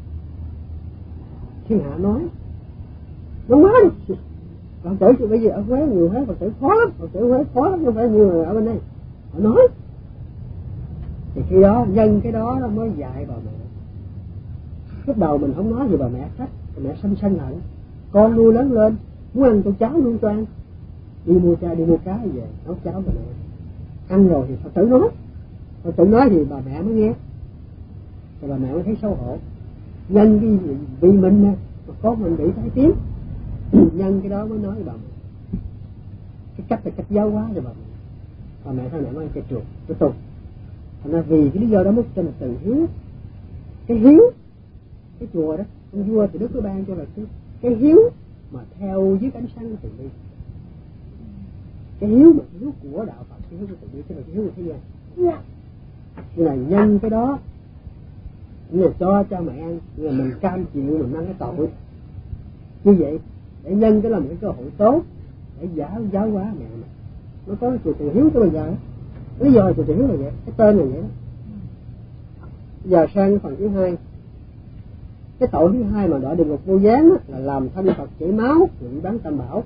Thiên hạ nói quá đi. Phật tử thì bây giờ ở Huế người Huế Phật tử khó lắm, Phật tử Huế khó lắm, không phải như ở bên đây họ nói. Thì khi đó nhân cái đó nó mới dạy bà mẹ. Lúc đầu mình không nói gì bà mẹ trách, bà mẹ sanh hận. Con nuôi lớn lên muốn ăn tô cháo nuôi cho ăn, đi mua cá về nấu cháo bà mẹ ăn rồi thì Phật tử nói thì bà mẹ mới nghe, rồi bà mẹ mới thấy xấu hổ. Nhân cái vì mình nè, có mình bị tai tiếng, nhân cái đó mới nói với bà mẹ. Cái cách là cách giáo hóa cho bà mẹ sau này mới ăn chay trường cái tu. Thành ra vì cái lý do đó mới trên Từ Hiếu. Cái hiếu, cái chùa đó ông vua thì Đức có ban cho là cái hiếu mà theo dưới ánh sáng của từ bi. Cái hiếu mà hiếu của đạo Phật, cái hiếu của từ bi, chứ là cái hiếu của thế gian. Nhưng là nhân cái đó mình cho mẹ ăn, nhưng mà mình cam chịu mình mang cái tội như vậy để nhân cái là một cái cơ hội tốt để giáo hóa mẹ mình. Nó có chùa Từ Hiếu tới bây giờ, lý do chùa Từ Hiếu là vậy, cái tên là vậy đó. Giờ sang phần thứ hai, cái tội thứ hai mà đọa địa ngục vô gián là làm thân Phật chảy máu, ngụy bán Tam Bảo.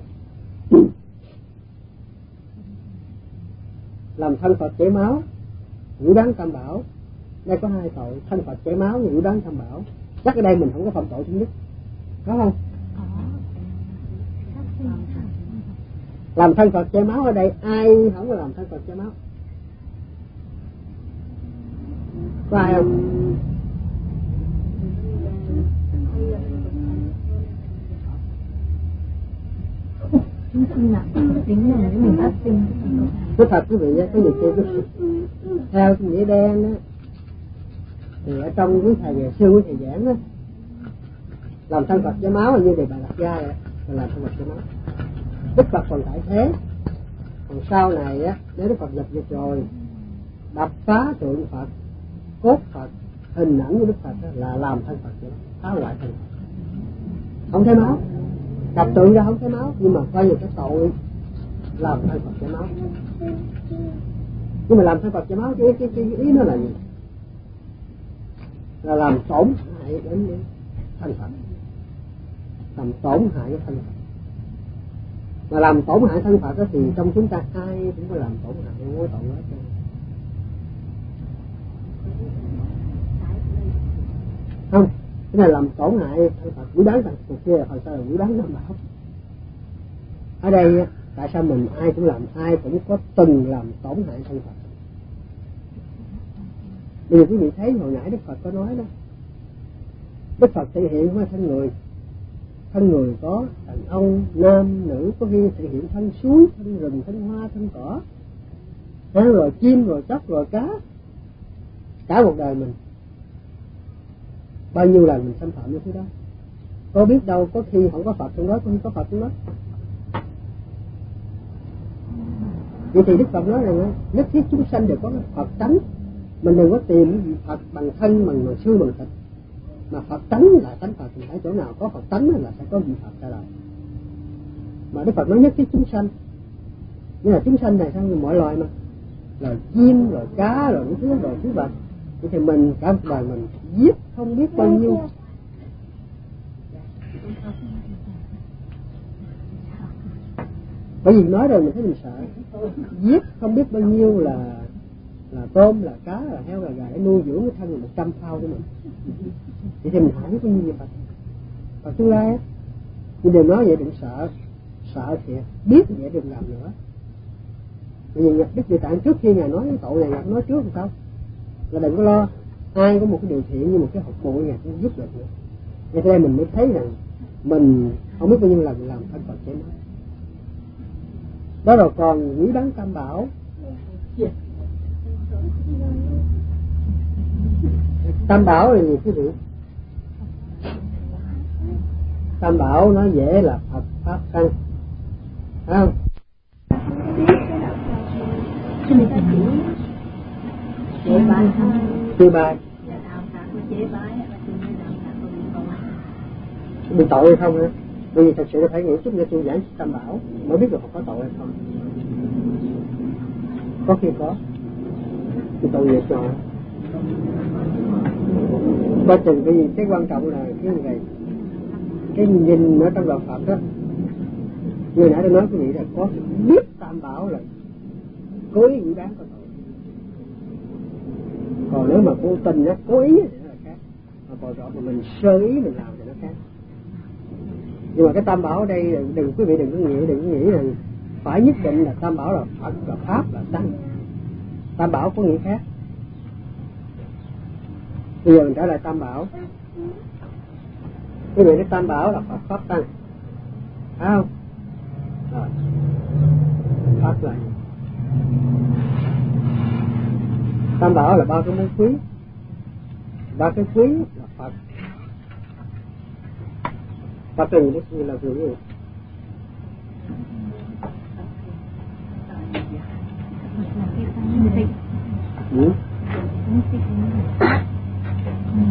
Làm thân Phật chảy máu, ngụy bán Tam Bảo. Đây có hai tội, thân Phật chảy máu, ngụy bán Tam Bảo. Chắc ở đây mình không có phạm tội thứ nhất, có không? Làm thân Phật chảy máu ở đây ai không có làm thân Phật chảy máu? Có ai không?
Chúng sinh nặng tính là cái mình phát sinh.
Nói thật quý vị nhé, có nhiều khi theo cái nghĩa đen á, thì ở trong quý thầy ngày xưa quý thầy giảng á, làm thân Phật chảy máu là như đề bà đặt ra vậy, là làm thân Phật chảy máu. Đức Phật còn tại thế, còn sau này á, nếu Đức Phật dập dịch rồi, đập phá tượng Phật, cốt Phật, hình ảnh của Đức Phật á, là làm thân Phật chảy máu, phá hoại thân Phật. Không thấy máu, đập tượng ra không thấy máu, nhưng mà coi như cái tội làm thân Phật chảy máu. Nhưng mà làm thân Phật chảy máu cái ý nó là gì? Là làm tổn hại đến thân Phật, làm tổn hại cái thân Phật. Mà làm tổn hại thân Phật đó, thì trong chúng ta ai cũng có làm tổn hại mối tội đó. Không, cái này làm tổn hại thân Phật, quỷ đáng thân Phật kia, hồi sau là quỷ đáng Tam Bảo. Ở đây tại sao mình ai cũng làm, ai cũng có từng làm tổn hại thân Phật. Bây giờ quý vị thấy hồi nãy Đức Phật có nói đó, Đức Phật thể hiện qua thân người. Thân người có đàn ông, nam, nữ, có khi thể hiện thân suối, thân rừng, thân hoa, thân cỏ, rồi chim, rồi chóc, rồi cá. Cả một đời mình bao nhiêu lần mình xâm phạm như thế đó. Có biết đâu có khi không có Phật trong đó, có khi có Phật trong đó. Vậy thì Đức Phật nói rằng nhất thiết chúng sanh đều có Phật tánh. Mình đừng có tìm cái gì Phật bằng thân, bằng xương, bằng thịt. Mà Phật tánh là tánh Phật, mình thấy chỗ nào có Phật tánh là sẽ có vị Phật ra đời. Mà Đức Phật nói nhất thiết chúng sanh, nhưng là chúng sanh này sang mọi loài mà, rồi chim, rồi cá, rồi những thứ, rồi thứ vật. Vậy thì mình cả một đời mình giết không biết bao nhiêu. Bởi vì nói rồi mình thấy mình sợ. Giết không biết bao nhiêu là tôm, là cá, là heo, là gà để nuôi dưỡng cái thân 100 phao của mình. Vậy thì mình hỏi biết bao nhiêu Phật. Phật tương lai á, nhưng đừng nói vậy, đừng sợ. Sợ thì biết vậy đừng làm nữa. Bởi vì Đức Địa Tạng trước khi Ngài nói cái tội này, Ngài nói trước làm sao? Là đừng có lo, ai có một cái điều thiện như một cái học bụi Ngài cũng giúp được nữa. Vậy đây mình mới thấy rằng mình không biết bao nhiêu lần làm thân Phật chảy máu. Đó rồi còn quỷ bán Tam Bảo. Tam Bảo là gì quý vị? Tam Bảo nó dễ là Phật Pháp Tăng, phải không? Chê bai bị tội hay không hả? Bởi vì thật sự phải nghĩ chút nữa tôi giảng Tam Bảo mới biết được có tội hay không. Có khi có thì tội nghiệp cho. Quá trình cái quan trọng là cái này, cái nhìn ở trong đạo Phật đó. Người nãy đã nói quý vị là có biết Tam Bảo là cố ý đáng có tội. Còn nếu mà vô tình á, cố ý thì nó là khác. Mà còn rõ mà mình sơ ý mình làm thì nó khác. Nhưng mà cái Tam Bảo ở đây quý vị đừng có nghĩ rằng phải nhất định là Tam Bảo là Phật, là Pháp, là Tăng. Tam Bảo có nghĩa khác. Bây giờ mình trở lại Tam Bảo. Quý vị cái Tam Bảo là Phật, Pháp, Tăng, phải không? Rồi. Pháp là Tam Bảo là ba cái món quý. Ba cái quý là Phật. Phật là gì? Là gì?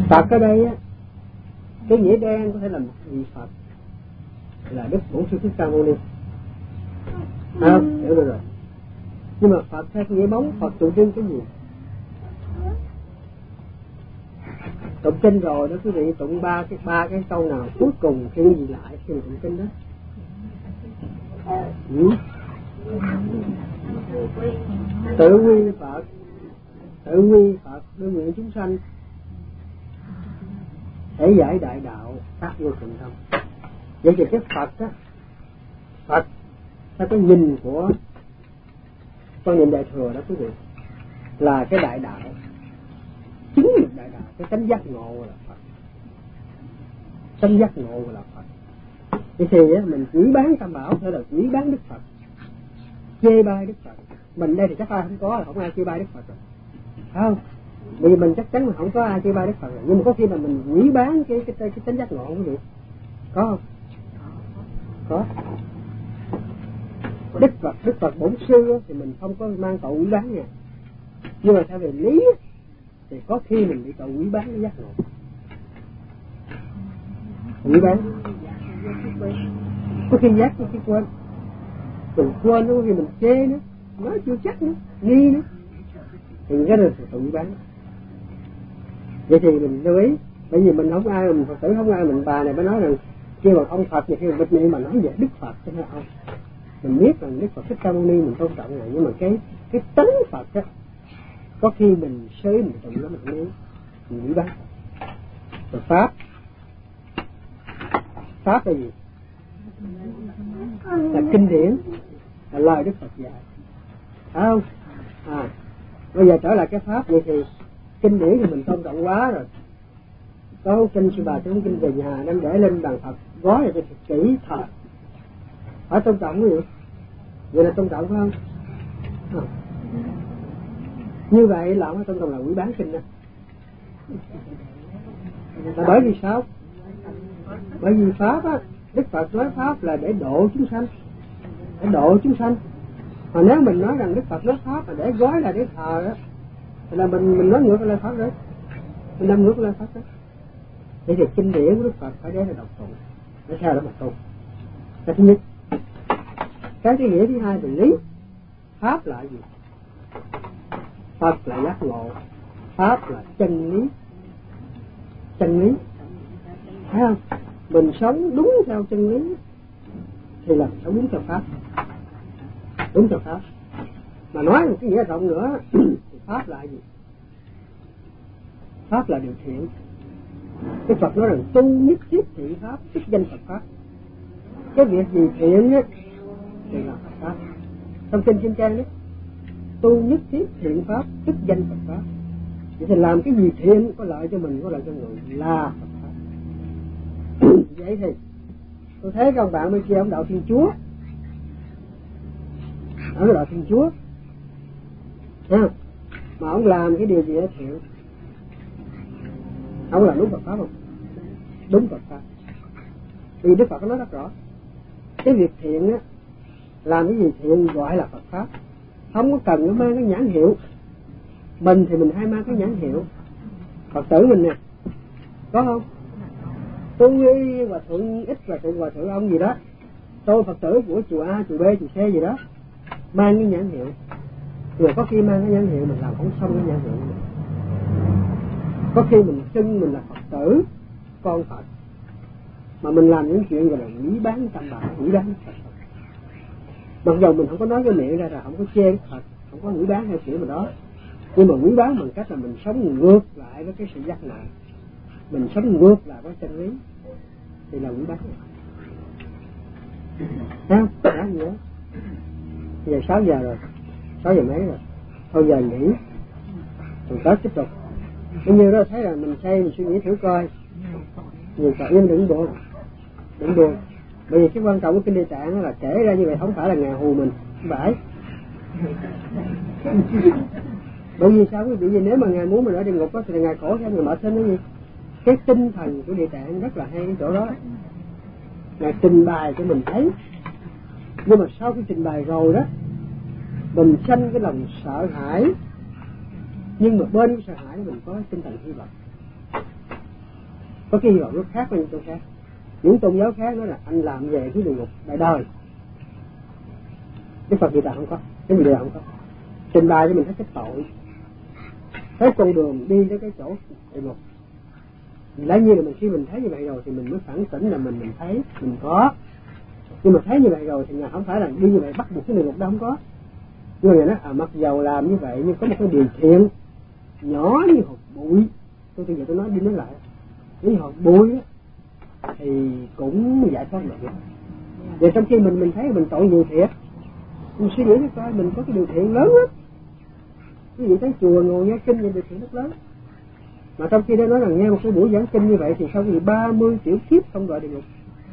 Phật ở đây á, cái nghĩa đen có thể là một vị Phật, là Đức Bổn Sư Thích Ca Mâu Ni. Hiểu rồi. Nhưng mà Phật theo nghĩa bóng, Phật tượng trưng cái gì? Tụng kinh rồi đó quý vị, tụng ba cái câu nào cuối cùng khi gì lại khi tụng kinh đó? Tự quy Phật, tự quy Phật đưa nguyện chúng sanh thể giải đại đạo tác vô thượng tâm. Vậy thì cái Phật á, Phật theo cái nhìn của quan niệm Đại Thừa đó quý vị, là cái đại đạo, chứng được đại đạo, cái tánh giác ngộ là Phật, tánh giác ngộ là Phật. Vậy thì mình quý bán Tam Bảo hay là quý bán Đức Phật, chê bai Đức Phật. Mình đây thì chắc ai không có, là không ai chê bai Đức Phật rồi, phải không? Vì mình chắc chắn là không có ai chê bai Đức Phật rồi. Nhưng mà có khi mà mình quý bán cái tánh giác ngộ quý vị, có không? Có. Đức Phật Bổn Sư thì mình không có mang tội quý bán nha. Nhưng mà theo về lý thì có khi mình bị tội quý bán cái giác ngộ. Quý bán có khi giác, có khi quên. Mình quên nó, có khi mình chê nữa, nói chưa chắc nữa, nghi nữa, thì cái đó là tội quý bán. Vậy thì mình lưu ý, bởi vì mình không ai, mình Phật tử không ai, mình bà này mới nói rằng kêu bằng ông Phật, thì khi mình bịt miệng mà nói về Đức Phật thế nào không? Mình biết rằng Đức Phật Thích Ca Mâu Ni mình tôn trọng này, nhưng mà cái tánh Phật á, có khi mình sới mình tụng nó mình nghĩ bán. Rồi Pháp là gì? Là kinh điển, là lời Đức Phật dạy, phải không? Bây giờ trở lại cái Pháp, vậy thì kinh điển thì mình tôn trọng quá rồi. Có kinh Sư Bà Tướng Kinh về nhà đem để lên bàn Phật, gói cho thật kỹ thật, phải tôn trọng cái gì? Vậy là tôn trọng phải không? Như vậy là không tôn trọng, là quý bán kinh đó. Là bởi vì sao? Bởi vì Pháp á, Đức Phật nói Pháp là để độ chúng sanh, để độ chúng sanh. Mà nếu mình nói rằng Đức Phật nói Pháp là để gói là để thờ á, thì là mình nói ngược lại Pháp đấy, mình làm ngược lại Pháp đấy. Vậy thì kinh điển của Đức Phật phải để là độc tụng, để theo đó mà tu. Cái thứ nhất. Cái nghĩa thứ hai là lý. Pháp là gì? Phật là giác ngộ, Pháp là chân lý. Chân lý, thấy không? Mình sống đúng theo chân lý thì là sống đúng theo Pháp, đúng theo Pháp. Mà nói một cái nghĩa rộng nữa thì Pháp là gì? Pháp là điều thiện. Cái Phật nói rằng tu nhất thiết thiện Pháp, tức danh Phật Pháp. Cái việc gì thiện á thì là Phật Pháp. Trong kinh Kim Cang đấy, tu nhất thiết thiện Pháp, tức danh Phật Pháp. Vậy thì làm cái gì thiện có lợi cho mình, có lợi cho người là Phật Pháp. Vậy thì tôi thấy các bạn bên kia ông đạo Thiên Chúa, ông đạo Thiên Chúa, mà ông làm cái điều gì đó thiện, ông làm đúng Phật Pháp không? Đúng Phật Pháp. Vì Đức Phật có nói rất rõ, cái việc thiện á, làm cái gì thiện gọi là Phật Pháp, không có cần nó mang cái nhãn hiệu. Mình thì mình hay mang cái nhãn hiệu. Phật tử mình nè, có không? Tôi y Hòa Thượng X, Hòa Thượng ông gì đó, tôi Phật tử của chùa A, chùa B, chùa C gì đó, mang cái nhãn hiệu. Rồi có khi mang cái nhãn hiệu mình làm không xong cái nhãn hiệu mình. Có khi mình xưng mình là Phật tử, con Phật, mà mình làm những chuyện gọi là quý bán Tam Bảo, quý bán Phật. Mặc dù mình không có nói cái miệng ra là không có chê Phật, không có quý bán hay kiểu mà đó, nhưng mà quý bán bằng cách là mình sống ngược lại với cái sự giác ngộ, mình sống ngược lại với chân lý, thì là quý bán. Thấy không? Đáng nhớ. Giờ 6 giờ rồi, 6 giờ mấy rồi, thôi giờ nghỉ, rồi tới tiếp tục. Bao nhiêu đó thấy là mình say, mình suy nghĩ thử coi. Nhiều cậu yên đừng buồn, đừng buồn. Bởi vì cái quan trọng của kinh Địa Tạng là kể ra như vậy không phải là ngà hù mình, không phải. Bởi vì sao quý vị? Vì nếu mà ngài muốn mình ở địa ngục đó, thì ngài khổ thêm, ngài mệt thêm cái gì? Cái tinh thần của Địa Tạng rất là hay cái chỗ đó. Ngài trình bày cho mình thấy. Nhưng mà sau khi trình bày rồi đó, mình sanh cái lòng sợ hãi, nhưng mà bên cái sợ hãi mình có tinh thần hy vọng. Có cái hy vọng nó khác với những tôn khác. Những tôn giáo khác nói là anh làm về cái địa ngục đại đời. Đức Phật Di Đà không có, cái gì đều không có. Trình bày cho mình thấy cái tội, thấy con đường đi tới cái chỗ địa ngục. Lẽ nhiên là khi mình thấy như vậy rồi thì mình mới phản tỉnh là mình thấy mình có. Nhưng mà thấy như vậy rồi thì Ngài không phải là đi như vậy bắt buộc cái địa ngục đâu, không có. Nhưng mà Ngài nói mặc dầu làm như vậy nhưng có một cái điều thiện nhỏ như hột bụi. Tôi nói đi nói lại, như hột bụi đó, thì cũng giải thoát được. Và trong khi mình thấy mình tội nhiều thiệt, mình suy nghĩ coi mình có cái điều thiện lớn lắm. Quý vị thấy chùa ngồi nghe kinh thì điều thiện rất lớn. Mà trong khi đó nói rằng nghe một cái buổi giảng kinh như vậy thì sau khi 30 triệu kiếp không gọi địa ngục.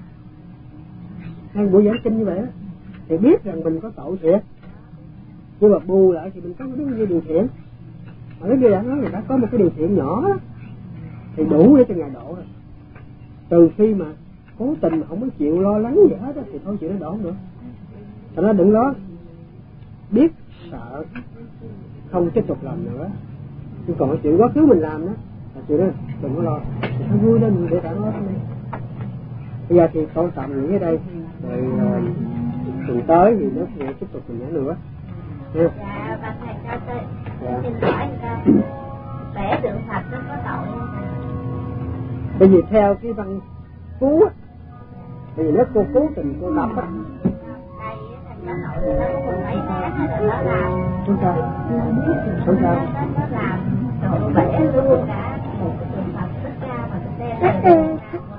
Nghe buổi giảng kinh như vậy đó, thì biết rằng mình có tội thiệt, nhưng mà bù lại thì mình có cái điều thiện. Mà cái điều đã nói là đã có một cái điều thiện nhỏ đó, thì đủ để cho Ngài độ rồi. Trừ khi mà cố tình mà không có chịu lo lắng gì hết đó, thì thôi chuyện đó độ không được. Thành ra đừng lo, biết sợ không tiếp tục làm nữa. Nhưng còn cái chuyện quá khứ mình làm đó là chuyện đó đừng có lo, nó vui lên để trả nó. Bây giờ thì con tạm nghỉ ở đây, rồi tuần tới thì nó sẽ tiếp tục mình nhớ nữa.
Dạ, và thầy cho tôi xin hỏi vẽ tượng Phật nó có tội không?
Bởi vì theo cái văn cú á, bởi vì nếu cô cố tình cô đọc á,
nó tội là nó còn mấy khác hay là nó làm
không sao, không sao.
Nó làm tội vẽ luôn cả một cái tượng Phật tất cả và cái xe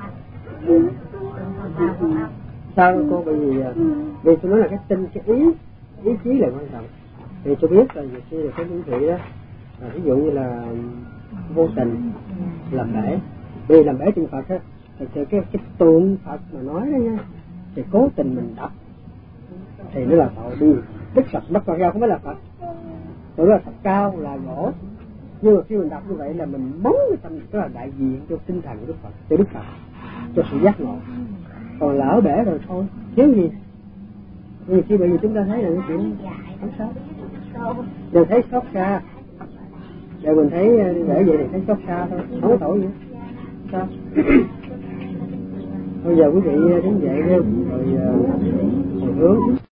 sao cô? Vì tôi nói là cái tin, cái ý chí là quan trọng. Vì tôi biết là nhiều khi là cái những vị đó, ví dụ như là vô tình làm bể, vì làm bể tượng Phật á, thì cái tượng Phật mà nói đó nha, thì cố tình mình đập thì nó là tội đi. Đức Phật bắt vào không phải là Phật, tội là Phật cao là gỗ, nhưng mà khi mình đập như vậy là mình móng cái tâm, tức là đại diện cho tinh thần của Đức Phật, cho Đức Phật, cho sự giác ngộ. Còn lỡ bể rồi thôi, thiếu gì. Vì khi bởi vì chúng ta thấy là cái chuyện không sao, rồi thấy xót xa, rồi mình thấy để vậy thì thấy xót xa thôi, không có tội gì. Sao? Bây giờ quý vị đứng dậy đi, rồi hồi hướng